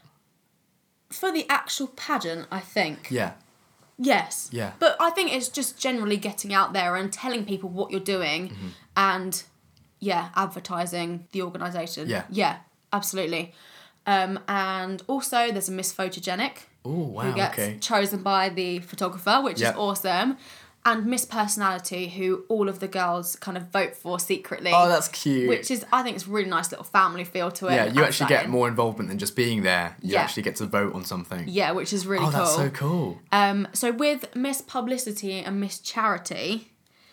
For the actual pageant, I think. Yeah. Yes. Yeah. But I think it's just generally getting out there and telling people what you're doing Mm-hmm. and, yeah, advertising the organisation. Yeah. Yeah, absolutely. Um, and also there's a Miss Photogenic Oh, wow, who gets okay. chosen by the photographer, which Yep. is awesome. And Miss Personality, who all of the girls kind of vote for secretly. Oh, that's cute. Which is, I think it's a really nice little family feel to it. yeah, and you adds actually that get in. more involvement than just being there. You Yeah. actually get to vote on something. Yeah, which is really Oh, cool. that's so cool. Um, so with Miss Publicity and Miss Charity,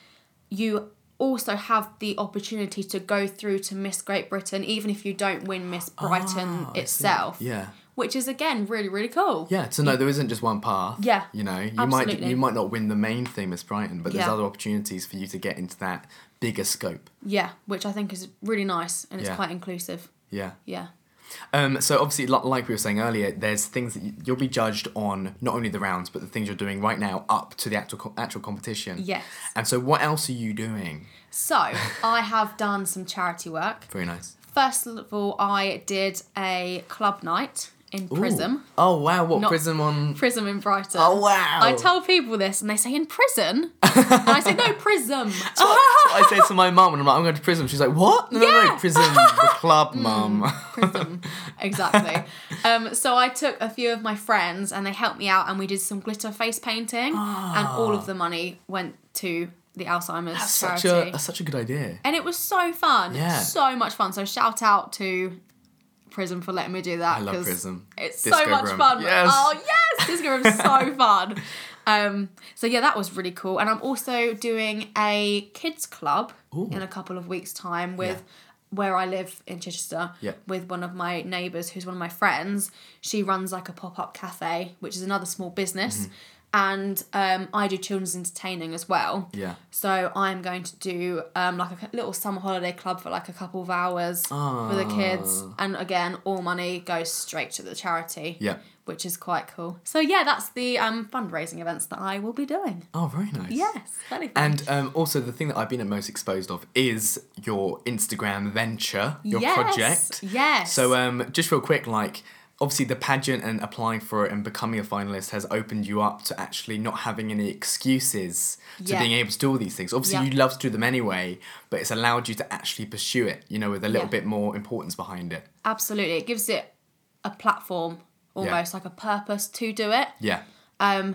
you also have the opportunity to go through to Miss Great Britain, even if you don't win Miss Brighton Ah, I see. itself. Yeah. Which is again really, really cool. Yeah, to know there isn't just one path. Yeah, You know, you might absolutely. you might not win the main thing, Miss Brighton, but there's Yeah. other opportunities for you to get into that bigger scope. Yeah, which I think is really nice and it's Yeah. quite inclusive. Yeah. Yeah. Um, so obviously, li- like we were saying earlier, there's things that you, you'll be judged on not only the rounds, but the things you're doing right now up to the actual co- actual competition. Yes. And so, what else are you doing? So I have done some charity work. Very nice. First of all, I did a club night in Ooh. Prism. Oh wow! What Not- Prism on? Prism in Brighton. Oh wow! I tell people this and they say in prison. and I say no, Prism. So I say to my mum, and I'm like, I'm going to Prism. She's like, what? No, no, no, Yeah. Prism, the club, mum. Prism. Exactly. Um, so I took a few of my friends and they helped me out and we did some glitter face painting and all of the money went to the Alzheimer's That's charity. such a that's such a good idea. And it was so fun. Yeah. So much fun. So shout out to Prism for letting me do that. I love 'cause Prism. It's Disco so much room. fun. Yes. Oh yes, Disco Room's so fun. Um, so yeah, that was really cool. And I'm also doing a kids club Ooh. in a couple of weeks' time with Yeah. where I live in Chichester Yeah. with one of my neighbours who's one of my friends. She runs like a pop-up cafe, which is another small business. Mm-hmm. And um, I do children's entertaining as well. Yeah. So I'm going to do um, like a little summer holiday club for like a couple of hours for the kids. Ah. And again, all money goes straight to the charity. Yeah. Which is quite cool. So yeah, that's the um, fundraising events that I will be doing. Oh, very nice. Yes, very fun. And um, also, the thing that I've been most exposed of is your Instagram venture, your yes, project. Yes. So, um, just real quick, like, obviously, the pageant and applying for it and becoming a finalist has opened you up to actually not having any excuses to Yeah. being able to do all these things. Obviously, Yeah. you love to do them anyway, but it's allowed you to actually pursue it, you know, with a little Yeah. bit more importance behind it. Absolutely. It gives it a platform, almost like a purpose to do it. Yeah. Um,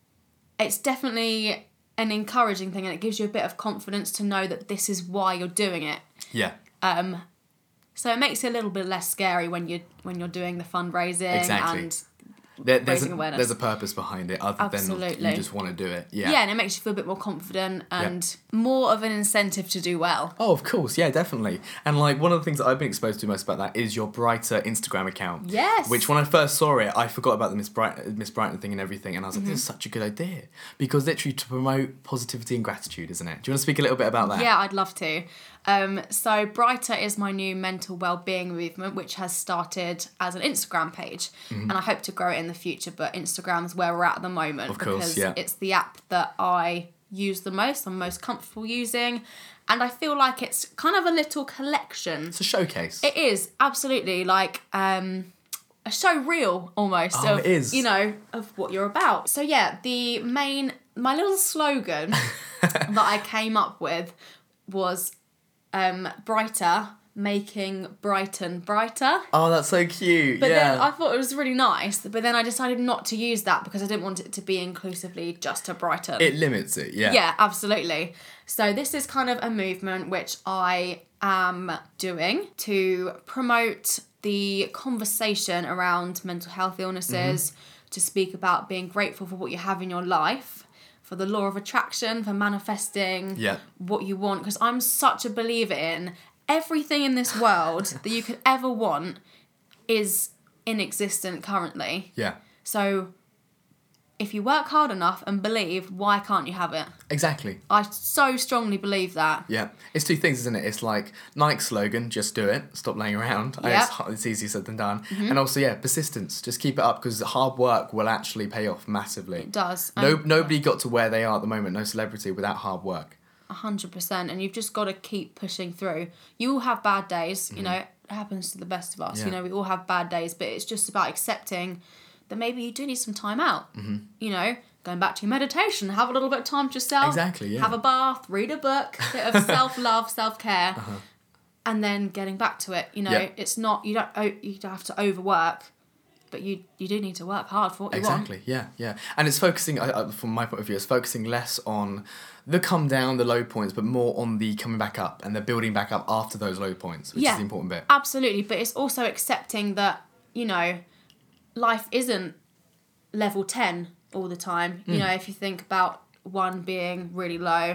it's definitely an encouraging thing and it gives you a bit of confidence to know that this is why you're doing it. Yeah. Um, So it makes it a little bit less scary when you when you're doing the fundraising Exactly. and There, there's, raising a, awareness. there's a purpose behind it other Absolutely. than you just want to do it. Yeah. yeah, and it makes you feel a bit more confident and more of an incentive to do well. Oh, of course. Yeah, definitely. And like one of the things that I've been exposed to most about that is your Brighter Instagram account. Yes. Which when I first saw it, I forgot about the Miss Brighton, Miss Brighton thing and everything. And I was like, Mm-hmm. this is such a good idea. Because literally to promote positivity and gratitude, isn't it? Do you want to speak a little bit about that? Yeah, I'd love to. Um, so Brighter is my new mental well-being movement, which has started as an Instagram page, Mm-hmm. and I hope to grow it in the future. But Instagram's where we're at at the moment Of course, because yeah. it's the app that I use the most. I'm most comfortable using, and I feel like it's kind of a little collection. It's a showcase. It is absolutely like um, a show reel almost. Oh, of, it is. You know, of what you're about. So yeah, the main my little slogan that I came up with was um, Brighter, making Brighton brighter. Oh, that's so cute. But yeah. then I thought it was really nice. But then I decided not to use that because I didn't want it to be inclusively just to Brighton. It limits it, yeah. Yeah, absolutely. So this is kind of a movement which I am doing to promote the conversation around mental health illnesses, Mm-hmm. to speak about being grateful for what you have in your life, for the law of attraction, for manifesting Yeah. what you want. Because I'm such a believer in everything in this world that you could ever want is inexistent currently. Yeah. So if you work hard enough and believe, why can't you have it? Exactly. I so strongly believe that. Yeah, it's two things, isn't it? It's like Nike's slogan, just do it, stop laying around. And Yeah. It's, h- it's easier said than done. And also, yeah, persistence. Just keep it up because hard work will actually pay off massively. It does. No, And nobody got to where they are at the moment, no celebrity, without hard work. one hundred percent. And you've just got to keep pushing through. You will have bad days. You know, it happens to the best of us. Yeah. You know, we all have bad days. But it's just about accepting that maybe you do need some time out. Mm-hmm. You know, going back to your meditation, have a little bit of time to yourself. Exactly, yeah. Have a bath, read a book, bit of self-love, self-care. Uh-huh. And then getting back to it. You know, Yeah. it's not, you don't, o- you don't have to overwork. But you you do need to work hard for what you want. Exactly, yeah, yeah. And it's focusing, I- I- from my point of view, it's focusing less on the come down, the low points, but more on the coming back up and the building back up after those low points, which Yeah. is the important bit. Absolutely, but it's also accepting that, you know, life isn't level ten all the time. You know, if you think about one being really low,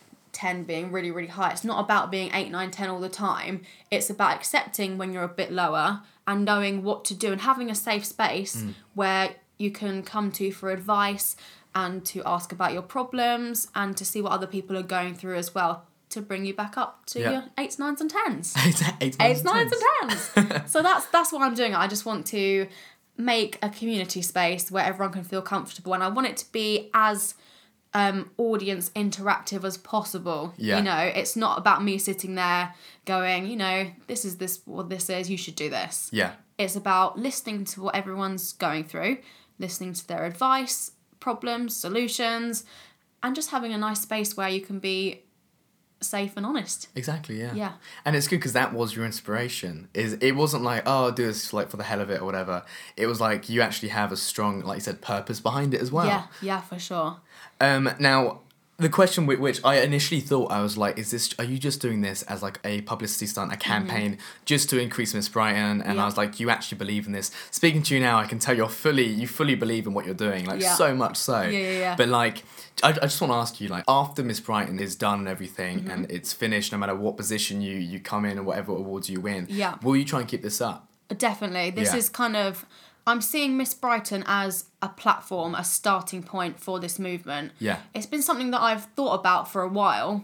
ten being really, really high, it's not about being eight, nine, ten all the time. It's about accepting when you're a bit lower and knowing what to do and having a safe space where you can come to for advice and to ask about your problems and to see what other people are going through as well to bring you back up to Yeah. your eights, nines and tens. Eight, eight, Eights, nines and tens. So that's that's why I'm doing it. I just want to make a community space where everyone can feel comfortable, and I want it to be as um, audience interactive as possible. Yeah. You know, it's not about me sitting there going, you know, this is this what this is, you should do this. Yeah, It's about listening to what everyone's going through, listening to their advice, problems, solutions, and just having a nice space where you can be safe and honest. exactly, yeah. Yeah. And it's good because that was your inspiration. Is It wasn't like, oh, I'll do this like for the hell of it or whatever. It was like you actually have a strong, like you said, purpose behind it as well. Yeah, yeah, for sure. Um, now, the question with which I initially thought, I was like, is this, are you just doing this as like a publicity stunt, a campaign, just to increase Miss Brighton? And Mm-hmm. Yeah. I was like, you actually believe in this. Speaking to you now, I can tell you're fully, you fully believe in what you're doing, like Yeah. so much so. Yeah, yeah, yeah. But like, I, I just want to ask you, like, after Miss Brighton is done and everything, Mm-hmm. and it's finished, no matter what position you, you come in or whatever awards you win, Yeah. will you try and keep this up? Definitely. This Yeah. is kind of, I'm seeing Miss Brighton as a platform, a starting point for this movement. Yeah. It's been something that I've thought about for a while.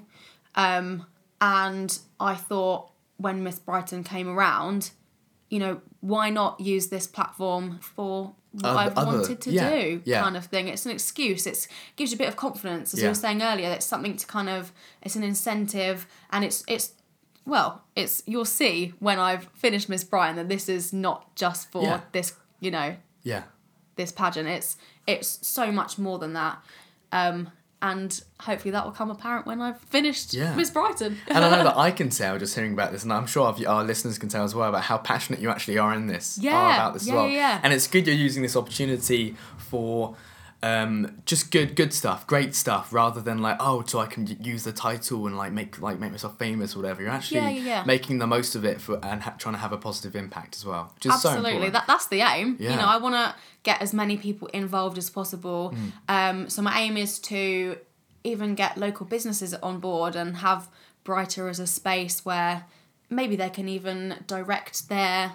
Um, and I thought when Miss Brighton came around, you know, why not use this platform for what Other- I've other- wanted to yeah, do, yeah. kind of thing. It's an excuse. It gives you a bit of confidence, as Yeah. you were saying earlier. It's something to kind of, it's an incentive, and it's it's well, it's you'll see when I've finished Miss Brighton that this is not just for Yeah. this, you know, Yeah. this pageant. It's it's so much more than that. Um, and hopefully that will come apparent when I've finished Yeah. Miss Brighton. And I know that I can tell just hearing about this, and I'm sure our listeners can tell as well about how passionate you actually are in this. Yeah, are about this yeah, as well. yeah, yeah. And it's good you're using this opportunity for um, just good good stuff, great stuff, rather than like, oh, so I can use the title and like make like make myself famous or whatever. You're actually Yeah, yeah, yeah. making the most of it for and ha- trying to have a positive impact as well, which is so Absolutely, important. that that's the aim. Yeah. You know, I want to get as many people involved as possible. Mm. Um, so my aim is to even get local businesses on board and have Brighter as a space where maybe they can even direct their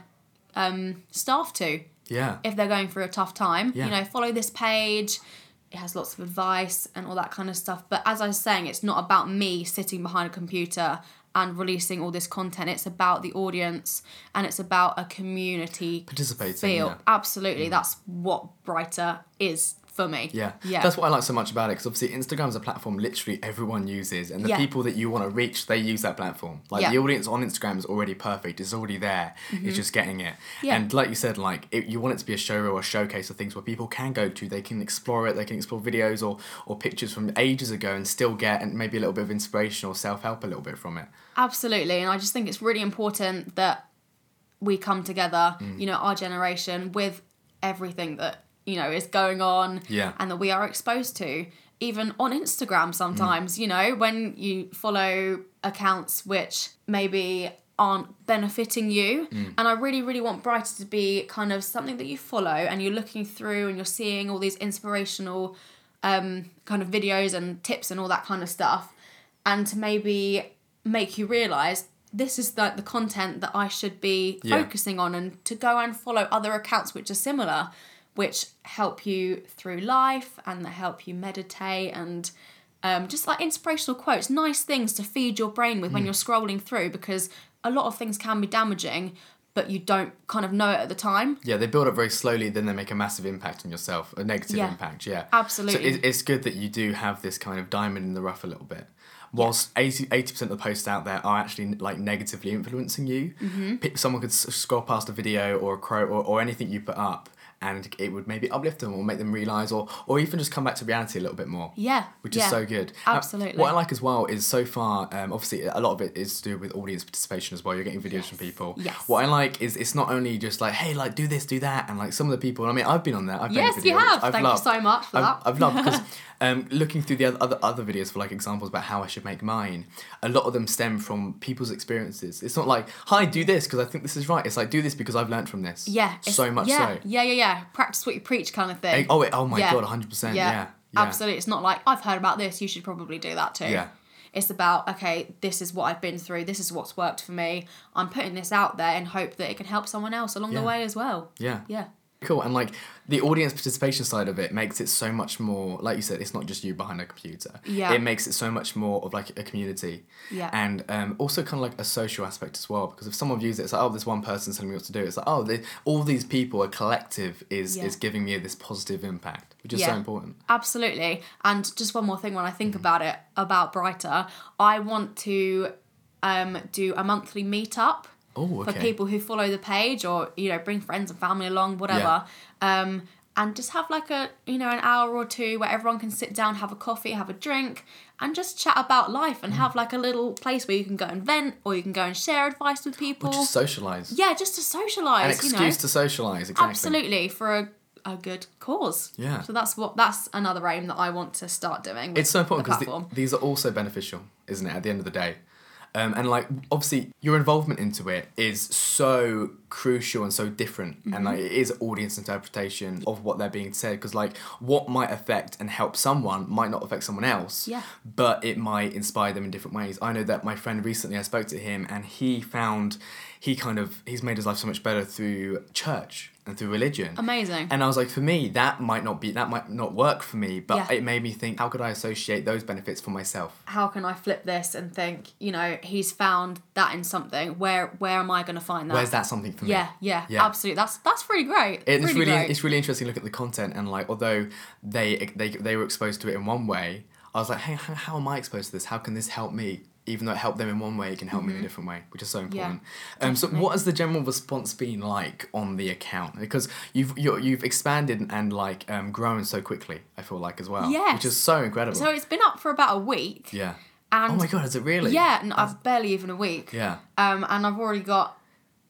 um, staff to. Yeah. If they're going through a tough time. Yeah. You know, follow this page. It has lots of advice and all that kind of stuff. But as I was saying, it's not about me sitting behind a computer and releasing all this content. It's about the audience and it's about a community Participating, feel. yeah. Absolutely. That's what Brighter is for me. Yeah. Yeah. That's what I like so much about it, because obviously Instagram's a platform literally everyone uses, and the Yeah. people that you want to reach, they use that platform. Like Yeah. the audience on Instagram is already perfect. It's already there. It's just getting it. Yeah. And like you said, like it, you want it to be a showreel or a showcase of things where people can go to, they can explore it, they can explore videos or, or pictures from ages ago and still get and maybe a little bit of inspiration or self-help a little bit from it. Absolutely. And I just think it's really important that we come together, Mm. you know, our generation, with everything that, you know, is going on Yeah. and that we are exposed to. Even on Instagram sometimes, Mm. you know, when you follow accounts which maybe aren't benefiting you. Mm. And I really, really want Brighter to be kind of something that you follow and you're looking through and you're seeing all these inspirational um, kind of videos and tips and all that kind of stuff. And to maybe make you realise this is like the content that I should be Yeah. focusing on, and to go and follow other accounts which are similar, which help you through life and that help you meditate and um, just like inspirational quotes, nice things to feed your brain with when you're scrolling through, because a lot of things can be damaging, but you don't kind of know it at the time. Yeah, they build up very slowly, then they make a massive impact on yourself, a negative Yeah. impact, yeah. Absolutely. So it, it's good that you do have this kind of diamond in the rough a little bit. Whilst eighty percent of the posts out there are actually like negatively influencing you, Mm-hmm. P- someone could s- scroll past a video or a quote or, or anything you put up, and it would maybe uplift them or make them realise, or, or even just come back to reality a little bit more. Yeah. Which yeah. is so good. Now, Absolutely. what I like as well is so far, um, obviously a lot of it is to do with audience participation as well. You're getting videos from people. Yes. What I like is it's not only just like, hey, like do this, do that, and like some of the people, I mean, I've been on there. I've made a Yes, video, you have. which I've Thank loved. you so much for I've, that. I've loved because um, looking through the other, other other videos for like examples about how I should make mine, a lot of them stem from people's experiences. It's not like, hi, do this because I think this is right. It's like, do this because I've learned from this. Yeah. it's- So much yeah, so. Yeah, yeah, yeah. Practice what you preach kind of thing. Eh, Oh, it, oh my Yeah. god, one hundred percent. Yeah. Yeah, yeah. absolutely. It's not like, I've heard about this, you should probably do that too. Yeah. It's about, okay, this is what I've been through, this is what's worked for me. I'm putting this out there in hope that it can help someone else along Yeah. the way as well. Yeah. Yeah. Cool. And like the audience participation side of it makes it so much more, like you said, it's not just you behind a computer. Yeah. It makes it so much more of like a community. Yeah. And um, also kind of like a social aspect as well, because if someone views it, it's like, oh, this one person's telling me what to do. It's like, oh, they, all these people, a collective is Yeah. is giving me this positive impact, which is Yeah. so important. Absolutely. And just one more thing when I think about it, about Brighter, I want to um, do a monthly meetup. Oh, okay. For people who follow the page, or you know, bring friends and family along, whatever, um, and just have like a you know an hour or two where everyone can sit down, have a coffee, have a drink, and just chat about life, Mm. and have like a little place where you can go and vent, or you can go and share advice with people. Or just socialise. Yeah, just to socialise. An you know, excuse to socialise, exactly. absolutely, for a, a good cause. Yeah. So that's what that's another aim that I want to start doing. With It's so important the because platform. these are also beneficial, isn't it, at the end of the day? Um, and like obviously your involvement into it is so crucial and so different, Mm-hmm. and like it is audience interpretation of what they're being said, because like what might affect and help someone might not affect someone else, Yeah. but it might inspire them in different ways. I know that my friend recently, I spoke to him and he found he kind of he's made his life so much better through church and through religion. Amazing. And I was like, for me, that might not be that might not work for me, but Yeah. it made me think, how could I associate those benefits for myself? How can I flip this and think, you know, he's found that in something. Where where am I going to find that? Where's that something for me? Yeah, yeah, Yeah. absolutely. That's that's really great. It's really, really, great. it's really interesting to look at the content, and like although they they they were exposed to it in one way, I was like, hey, how, how am I exposed to this? How can this help me? Even though it helped them in one way, it can help me in a different way, which is so important. um, so definitely. what has the general response been like on the account? Because you've you're, you've expanded and like um, grown so quickly, I feel like as well. Yes. Which is so incredible. So it's been up for about a week. yeah. And Oh my god, is it really? Yeah, and I've barely even a week. Yeah. Um, and I've already got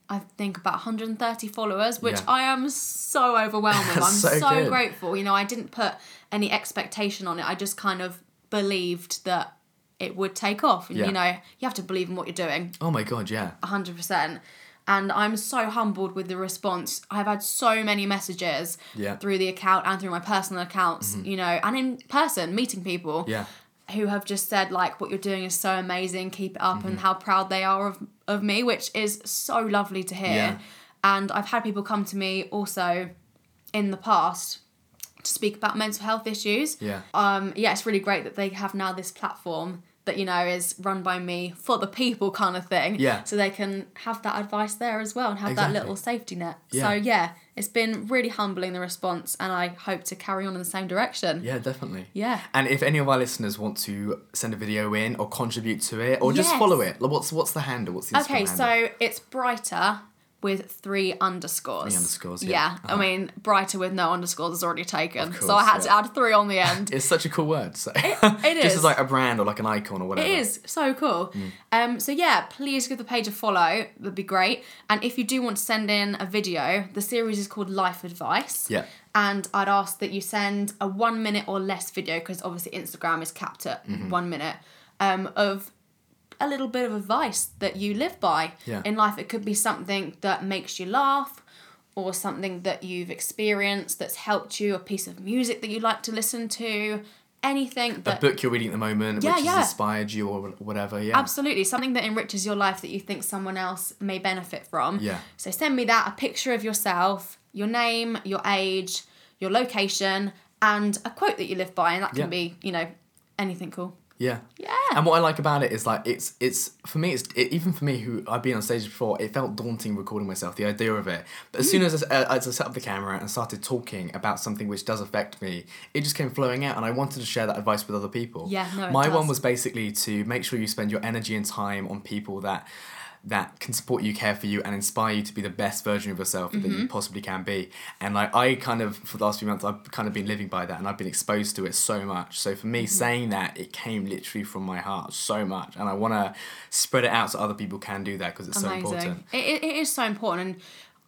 I think about one hundred thirty followers, which Yeah. I am so overwhelmed with. I'm So so, good. grateful. You know, I didn't put any expectation on it. I just kind of believed that it would take off. And, Yeah. you know, you have to believe in what you're doing, Oh my God, yeah. one hundred percent. And I'm so humbled with the response. I've had so many messages Yeah. through the account and through my personal accounts, you know, and in person, meeting people Yeah. who have just said, like, what you're doing is so amazing, keep it up, Mm-hmm. and how proud they are of, of me, which is so lovely to hear. Yeah. And I've had people come to me also in the past to speak about mental health issues. Yeah. Um, yeah, it's really great that they have now this platform that, you know, is run by me for the people kind of thing. Yeah. So they can have that advice there as well and have Exactly. that little safety net. Yeah. So, yeah, it's been really humbling, the response, and I hope to carry on in the same direction. Yeah, definitely. Yeah. And if any of our listeners want to send a video in or contribute to it or just Yes. follow it, like, what's what's the handle? What's the Instagram Okay, handle? so it's brighter with three underscores. Three underscores, yeah. I mean, brighter with no underscores is already taken. Of so I course, had to yeah. add three on the end. It's such a cool word. So. it Just is. as like a brand or like an icon or whatever. It is so cool. Mm. Um, so yeah, please give the page a follow. That'd be great. And if you do want to send in a video, the series is called Life Advice. Yeah. And I'd ask that you send a one minute or less video, because obviously Instagram is capped at Mm-hmm. one minute, um, of a little bit of advice that you live by Yeah. in life. It could be something that makes you laugh, or something that you've experienced that's helped you, a piece of music that you like to listen to, anything A that... book you're reading at the moment Yeah, which yeah. has inspired you or whatever, yeah. Absolutely, something that enriches your life that you think someone else may benefit from. Yeah. So send me that, a picture of yourself, your name, your age, your location, and a quote that you live by, and that can Yeah. be, you know, anything cool. Yeah. Yeah. And what I like about it is like it's it's for me it's it, even for me who I've been on stage before, it felt daunting recording myself, the idea of it. But as soon as I, uh, as I set up the camera and started talking about something which does affect me, it just came flowing out, and I wanted to share that advice with other people. Yeah, no, it My does. one was basically to make sure you spend your energy and time on people that that can support you, care for you, and inspire you to be the best version of yourself that Mm-hmm. you possibly can be. And like I kind of, for the last few months, I've kind of been living by that, and I've been exposed to it so much. So for me, Mm-hmm. saying that, it came literally from my heart so much, and I want to spread it out so other people can do that because it's so important. Amazing. It, it, it is so important. And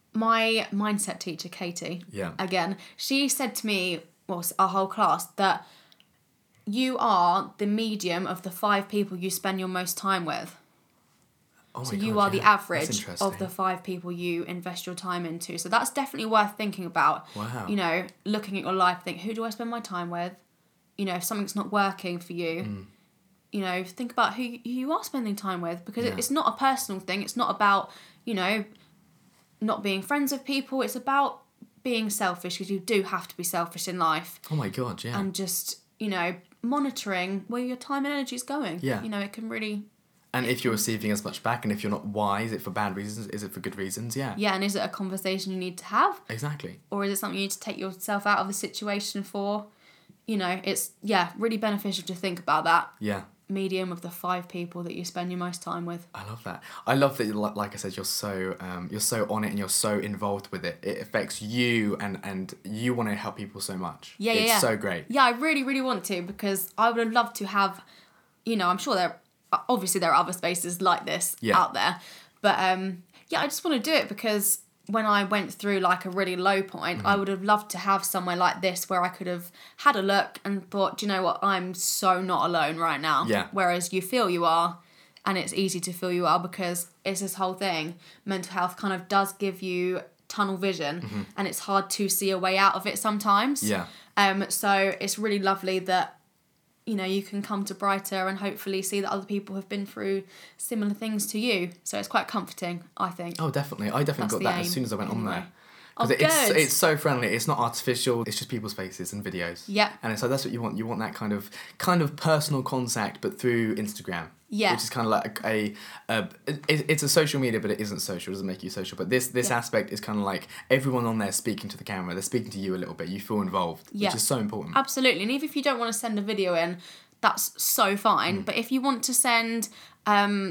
my mindset teacher, Katie, Yeah. again, she said to me, well, our whole class, that you are the medium of the five people you spend your most time with. Oh So my you God, are yeah. the That's average of interesting. the five people you invest your time into. So that's definitely worth thinking about. Wow. You know, looking at your life, think, who do I spend my time with? You know, if something's not working for you, Mm. you know, think about who you are spending time with, because Yeah. it's not a personal thing. It's not about, you know, not being friends with people. It's about being selfish, because you do have to be selfish in life, Oh my God, yeah. and just, you know, monitoring where your time and energy is going. Yeah. You know, it can really... And if you're receiving as much back, and if you're not, why? Is it for bad reasons? Is it for good reasons? Yeah. Yeah, and is it a conversation you need to have? Exactly. Or is it something you need to take yourself out of the situation for? You know, it's, yeah, really beneficial to think about that Yeah. medium of the five people that you spend your most time with. I love that. I love that, like like I said, you're so um, you're so on it and you're so involved with it. It affects you, and, and you want to help people so much. Yeah, yeah, it's yeah. so great. Yeah, I really, really want to, because I would have loved to have, you know, I'm sure there, obviously there are other spaces like this Yeah. out there, but um, yeah, I just want to do it because when I went through like a really low point, Mm-hmm. I would have loved to have somewhere like this where I could have had a look and thought, do you know what, I'm so not alone right now. Yeah. Whereas you feel you are, and it's easy to feel you are, because it's this whole thing. Mental health kind of does give you tunnel vision, and it's hard to see a way out of it sometimes. Mm-hmm. Yeah. Um. So it's really lovely that, you know, you can come to Brighter and hopefully see that other people have been through similar things to you. So it's quite comforting, I think. Oh, definitely. I definitely That's got the that as aim, soon as I went on anyway. there. Oh, 'Cause it- it's, good. it's so friendly. It's not artificial. It's just people's faces and videos. Yeah. And so that's what you want. You want that kind of kind of personal contact, but through Instagram. Yeah. Which is kind of like a, a, it, it's a social media, but it isn't social. It doesn't make you social. But this this Yeah. aspect is kind of like everyone on there speaking to the camera. They're speaking to you a little bit. You feel involved, Yeah. which is so important. Absolutely. And even if you don't want to send a video in, that's so fine. Mm. But if you want to send um,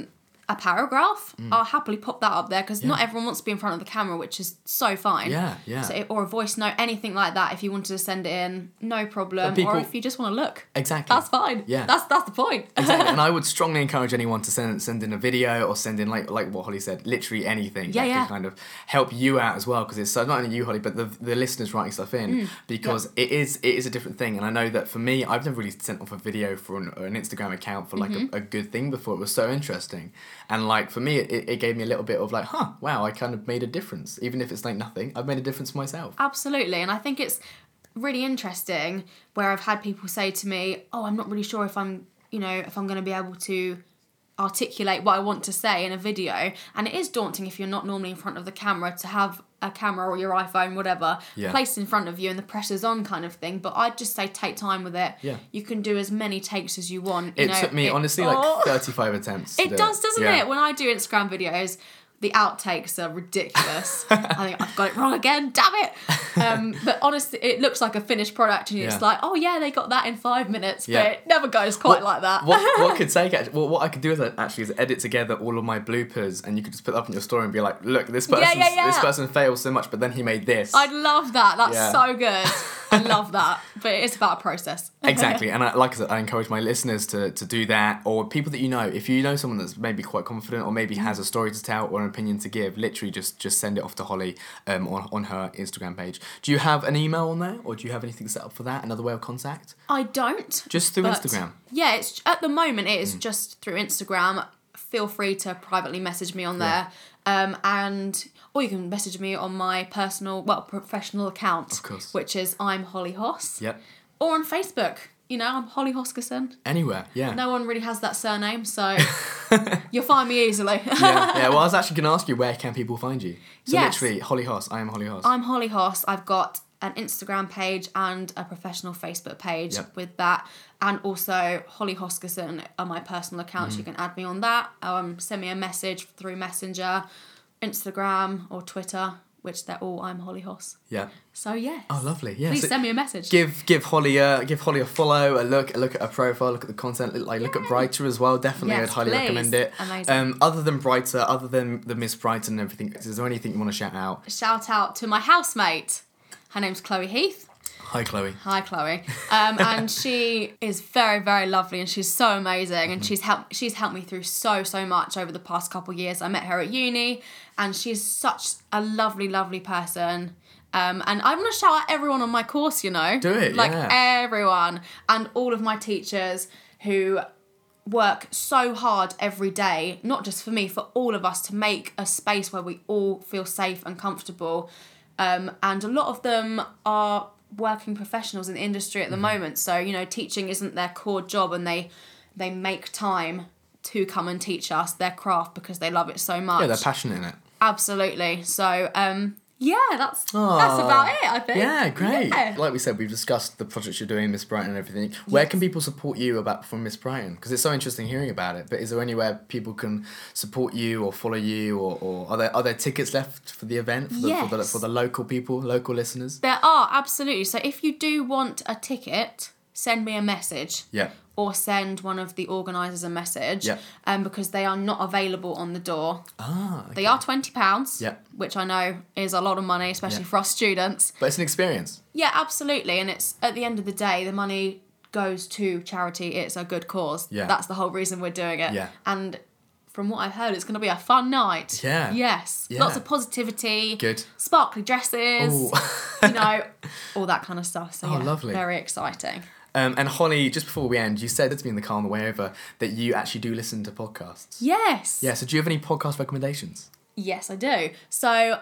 a paragraph, I'll happily pop that up there because Yeah. not everyone wants to be in front of the camera, which is so fine. Yeah, yeah. So, or a voice note, anything like that. If you wanted to send it in, no problem. But people- Or if you just want to look, Exactly. that's fine. Yeah. That's that's the point. Exactly. And I would strongly encourage anyone to send send in a video or send in like like what Holly said, literally anything Yeah, that yeah. can kind of help you out as well, because it's so not only you, Holly, but the the listeners writing stuff in, because it is it is a different thing. And I know that for me, I've never really sent off a video for an, an Instagram account for like a, a good thing before. It was so interesting, and like for me, it, it gave me a little bit of like, huh, wow, I kind of made a difference, even if it's like nothing. I've made a difference for myself. Absolutely. And I think it's really interesting where I've had people say to me, oh, I'm not really sure if I'm, you know, if I'm going to be able to articulate what I want to say in a video. And it is daunting if you're not normally in front of the camera to have a camera or your iPhone, whatever, Yeah. placed in front of you and the pressure's on kind of thing. But I'd just say take time with it. Yeah. You can do as many takes as you want. You It know, took me it- honestly Oh. like thirty-five attempts. to It do does, doesn't Yeah. it? When I do Instagram videos, the outtakes are ridiculous. I think I've got it wrong again, damn it. Um, but honestly, it looks like a finished product and you're just Yeah. like, oh yeah, they got that in five minutes, Yeah. but it never goes quite like that. what what could take actually, well, what I could do is actually is edit together all of my bloopers, and you could just put it up in your story and be like, look, this person Yeah, yeah, yeah. this person failed so much, but then he made this. I'd love that. That's Yeah. so good. I love that. But it's about a process. Exactly, and I, like I said, I encourage my listeners to, to do that, or people that you know. If you know someone that's maybe quite confident, or maybe has a story to tell or an opinion to give, literally just just send it off to Holly um, on on her Instagram page. Do you have an email on there, or do you have anything set up for that? Another way of contact? I don't. Just through but Instagram. Yeah, it's at the moment it Mm. is just through Instagram. Feel free to privately message me on Yeah. there. Um, and or you can message me on my personal, well, professional account, Of course. which is I'm Holly Hoss. Yep. Or on Facebook, you know, I'm Holly Hoskerson. Anywhere. Yeah. No one really has that surname, so you'll find me easily. yeah, yeah. Well, I was actually going to ask you, where can people find you? So Yes. literally, Holly Hoss. I am Holly Hoss. I'm Holly Hoss. I've got an Instagram page and a professional Facebook page Yep. with that. And also Holly Hoskerson on my personal accounts. Mm. You can add me on that. Um, send me a message through Messenger, Instagram or Twitter, which they're all I'm Holly Hoss. Yeah. So yes. Oh, lovely. Yeah. Please so send me a message. give give Holly a give Holly a follow, a look, a look at her profile, look at the content, look, like look at Brighter as well. Definitely, Yes, I'd highly please. recommend it. Amazing. Um, other than Brighter, other than the Miss Brighton and everything, is there anything you want to shout out? Shout out to my housemate. Her name's Chloe Heath. Hi, Chloe. Hi, Chloe. Um, and she is very, very lovely, and she's so amazing. And she's helped. She's helped me through so, so much over the past couple of years. I met her at uni, and she's such a lovely, lovely person. Um, and I want to shout out everyone on my course. You know, Do it, like yeah. everyone, and all of my teachers who work so hard every day, not just for me, for all of us, to make a space where we all feel safe and comfortable. Um, and a lot of them are working professionals in the industry at the Mm-hmm. moment. So, you know, teaching isn't their core job, and they they make time to come and teach us their craft because they love it so much. Yeah, they're passionate in it. Absolutely. So, um, yeah, that's that's Aw. about it, I think. Yeah, great. Yeah. Like we said, we've discussed the projects you're doing, Miss Brighton and everything. Where can people support you about from Miss Brighton? Because it's so interesting hearing about it. But is there anywhere people can support you or follow you, or, or are there are there tickets left for the event for the, for the Yes. for the local people, local listeners? There are, absolutely. So if you do want a ticket, send me a message. Yeah. Or send one of the organisers a message. Yeah. Um, because they are not available on the door. Ah. Okay. They are twenty pounds. Yeah. Which I know is a lot of money, especially Yeah. for us students. But it's an experience. Yeah, absolutely. And it's at the end of the day, the money goes to charity. It's a good cause. Yeah. That's the whole reason we're doing it. Yeah. And from what I've heard, it's going to be a fun night. Yeah. Yes. Yeah. Lots of positivity. Good. Sparkly dresses. Ooh. You know, all that kind of stuff. So Oh, yeah, lovely. very exciting. Um, and Holly, just before we end, you said to me in the car on the way over that you actually do listen to podcasts. Yes. Yeah. So do you have any podcast recommendations? Yes, I do. So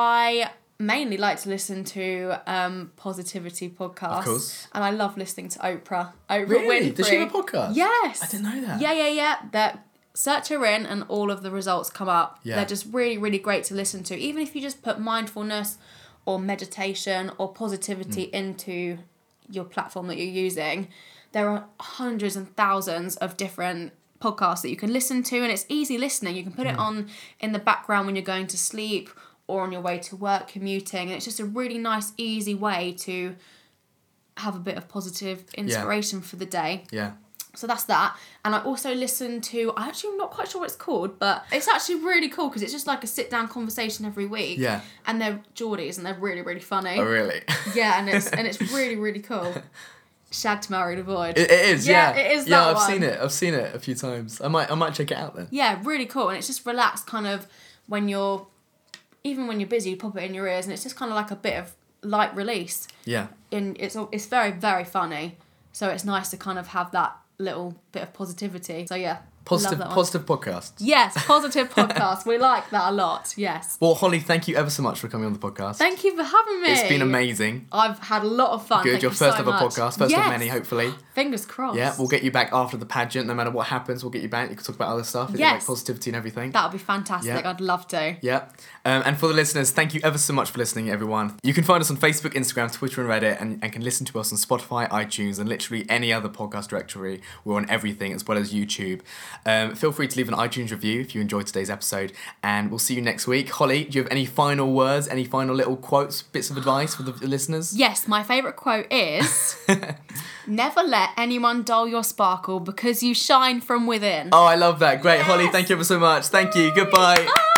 I mainly like to listen to um, positivity podcasts. Of course. And I love listening to Oprah. Oprah Really? Winfrey. Does she have a podcast? Yes. I didn't know that. Yeah, yeah, yeah. That search her in and all of the results come up. Yeah. They're just really, really great to listen to. Even if you just put mindfulness or meditation or positivity Mm. into your platform that you're using, there are hundreds and thousands of different podcasts that you can listen to, and it's easy listening. You can put it on in the background when you're going to sleep or on your way to work, commuting, and it's just a really nice, easy way to have a bit of positive inspiration for the day. Yeah. So that's that. And I also listen to, I actually am not quite sure what it's called, but it's actually really cool because it's just like a sit down conversation every week. Yeah. And they're Geordies and they're really, really funny. Oh, really? Yeah, and it's and it's really, really cool. Shagged to Marry to Avoid. It, it is, yeah. Yeah, it is Yeah, that I've one. seen it. I've seen it a few times. I might I might check it out then. Yeah, really cool. And it's just relaxed kind of when you're, even when you're busy, you pop it in your ears and it's just kind of like a bit of light release. Yeah. And it's it's very, very funny. So it's nice to kind of have that little bit of positivity. So yeah. Positive, love that one. positive podcast. Yes, positive podcast. We like that a lot. Yes. Well, Holly, thank you ever so much for coming on the podcast. Thank you for having me. It's been amazing. I've had a lot of fun. Good, Thank your you first so ever much. podcast, first yes. of many, hopefully. Fingers crossed. Yeah, we'll get you back after the pageant. No matter what happens, we'll get you back. You can talk about other stuff, Yes. like positivity and everything. That would be fantastic. Yeah. I'd love to. Yeah. Um, and for the listeners, thank you ever so much for listening, everyone. You can find us on Facebook, Instagram, Twitter, and Reddit, and, and can listen to us on Spotify, iTunes, and literally any other podcast directory. We're on everything, as well as YouTube. Um, feel free to leave an iTunes review if you enjoyed today's episode, and we'll see you next week. Holly, do you have any final words, any final little quotes, bits of advice for the listeners? Yes, my favourite quote is, never let anyone dull your sparkle because you shine from within. Oh, I love that. Great. Yes. Holly, thank you ever so much. Thank you. Goodbye. Bye.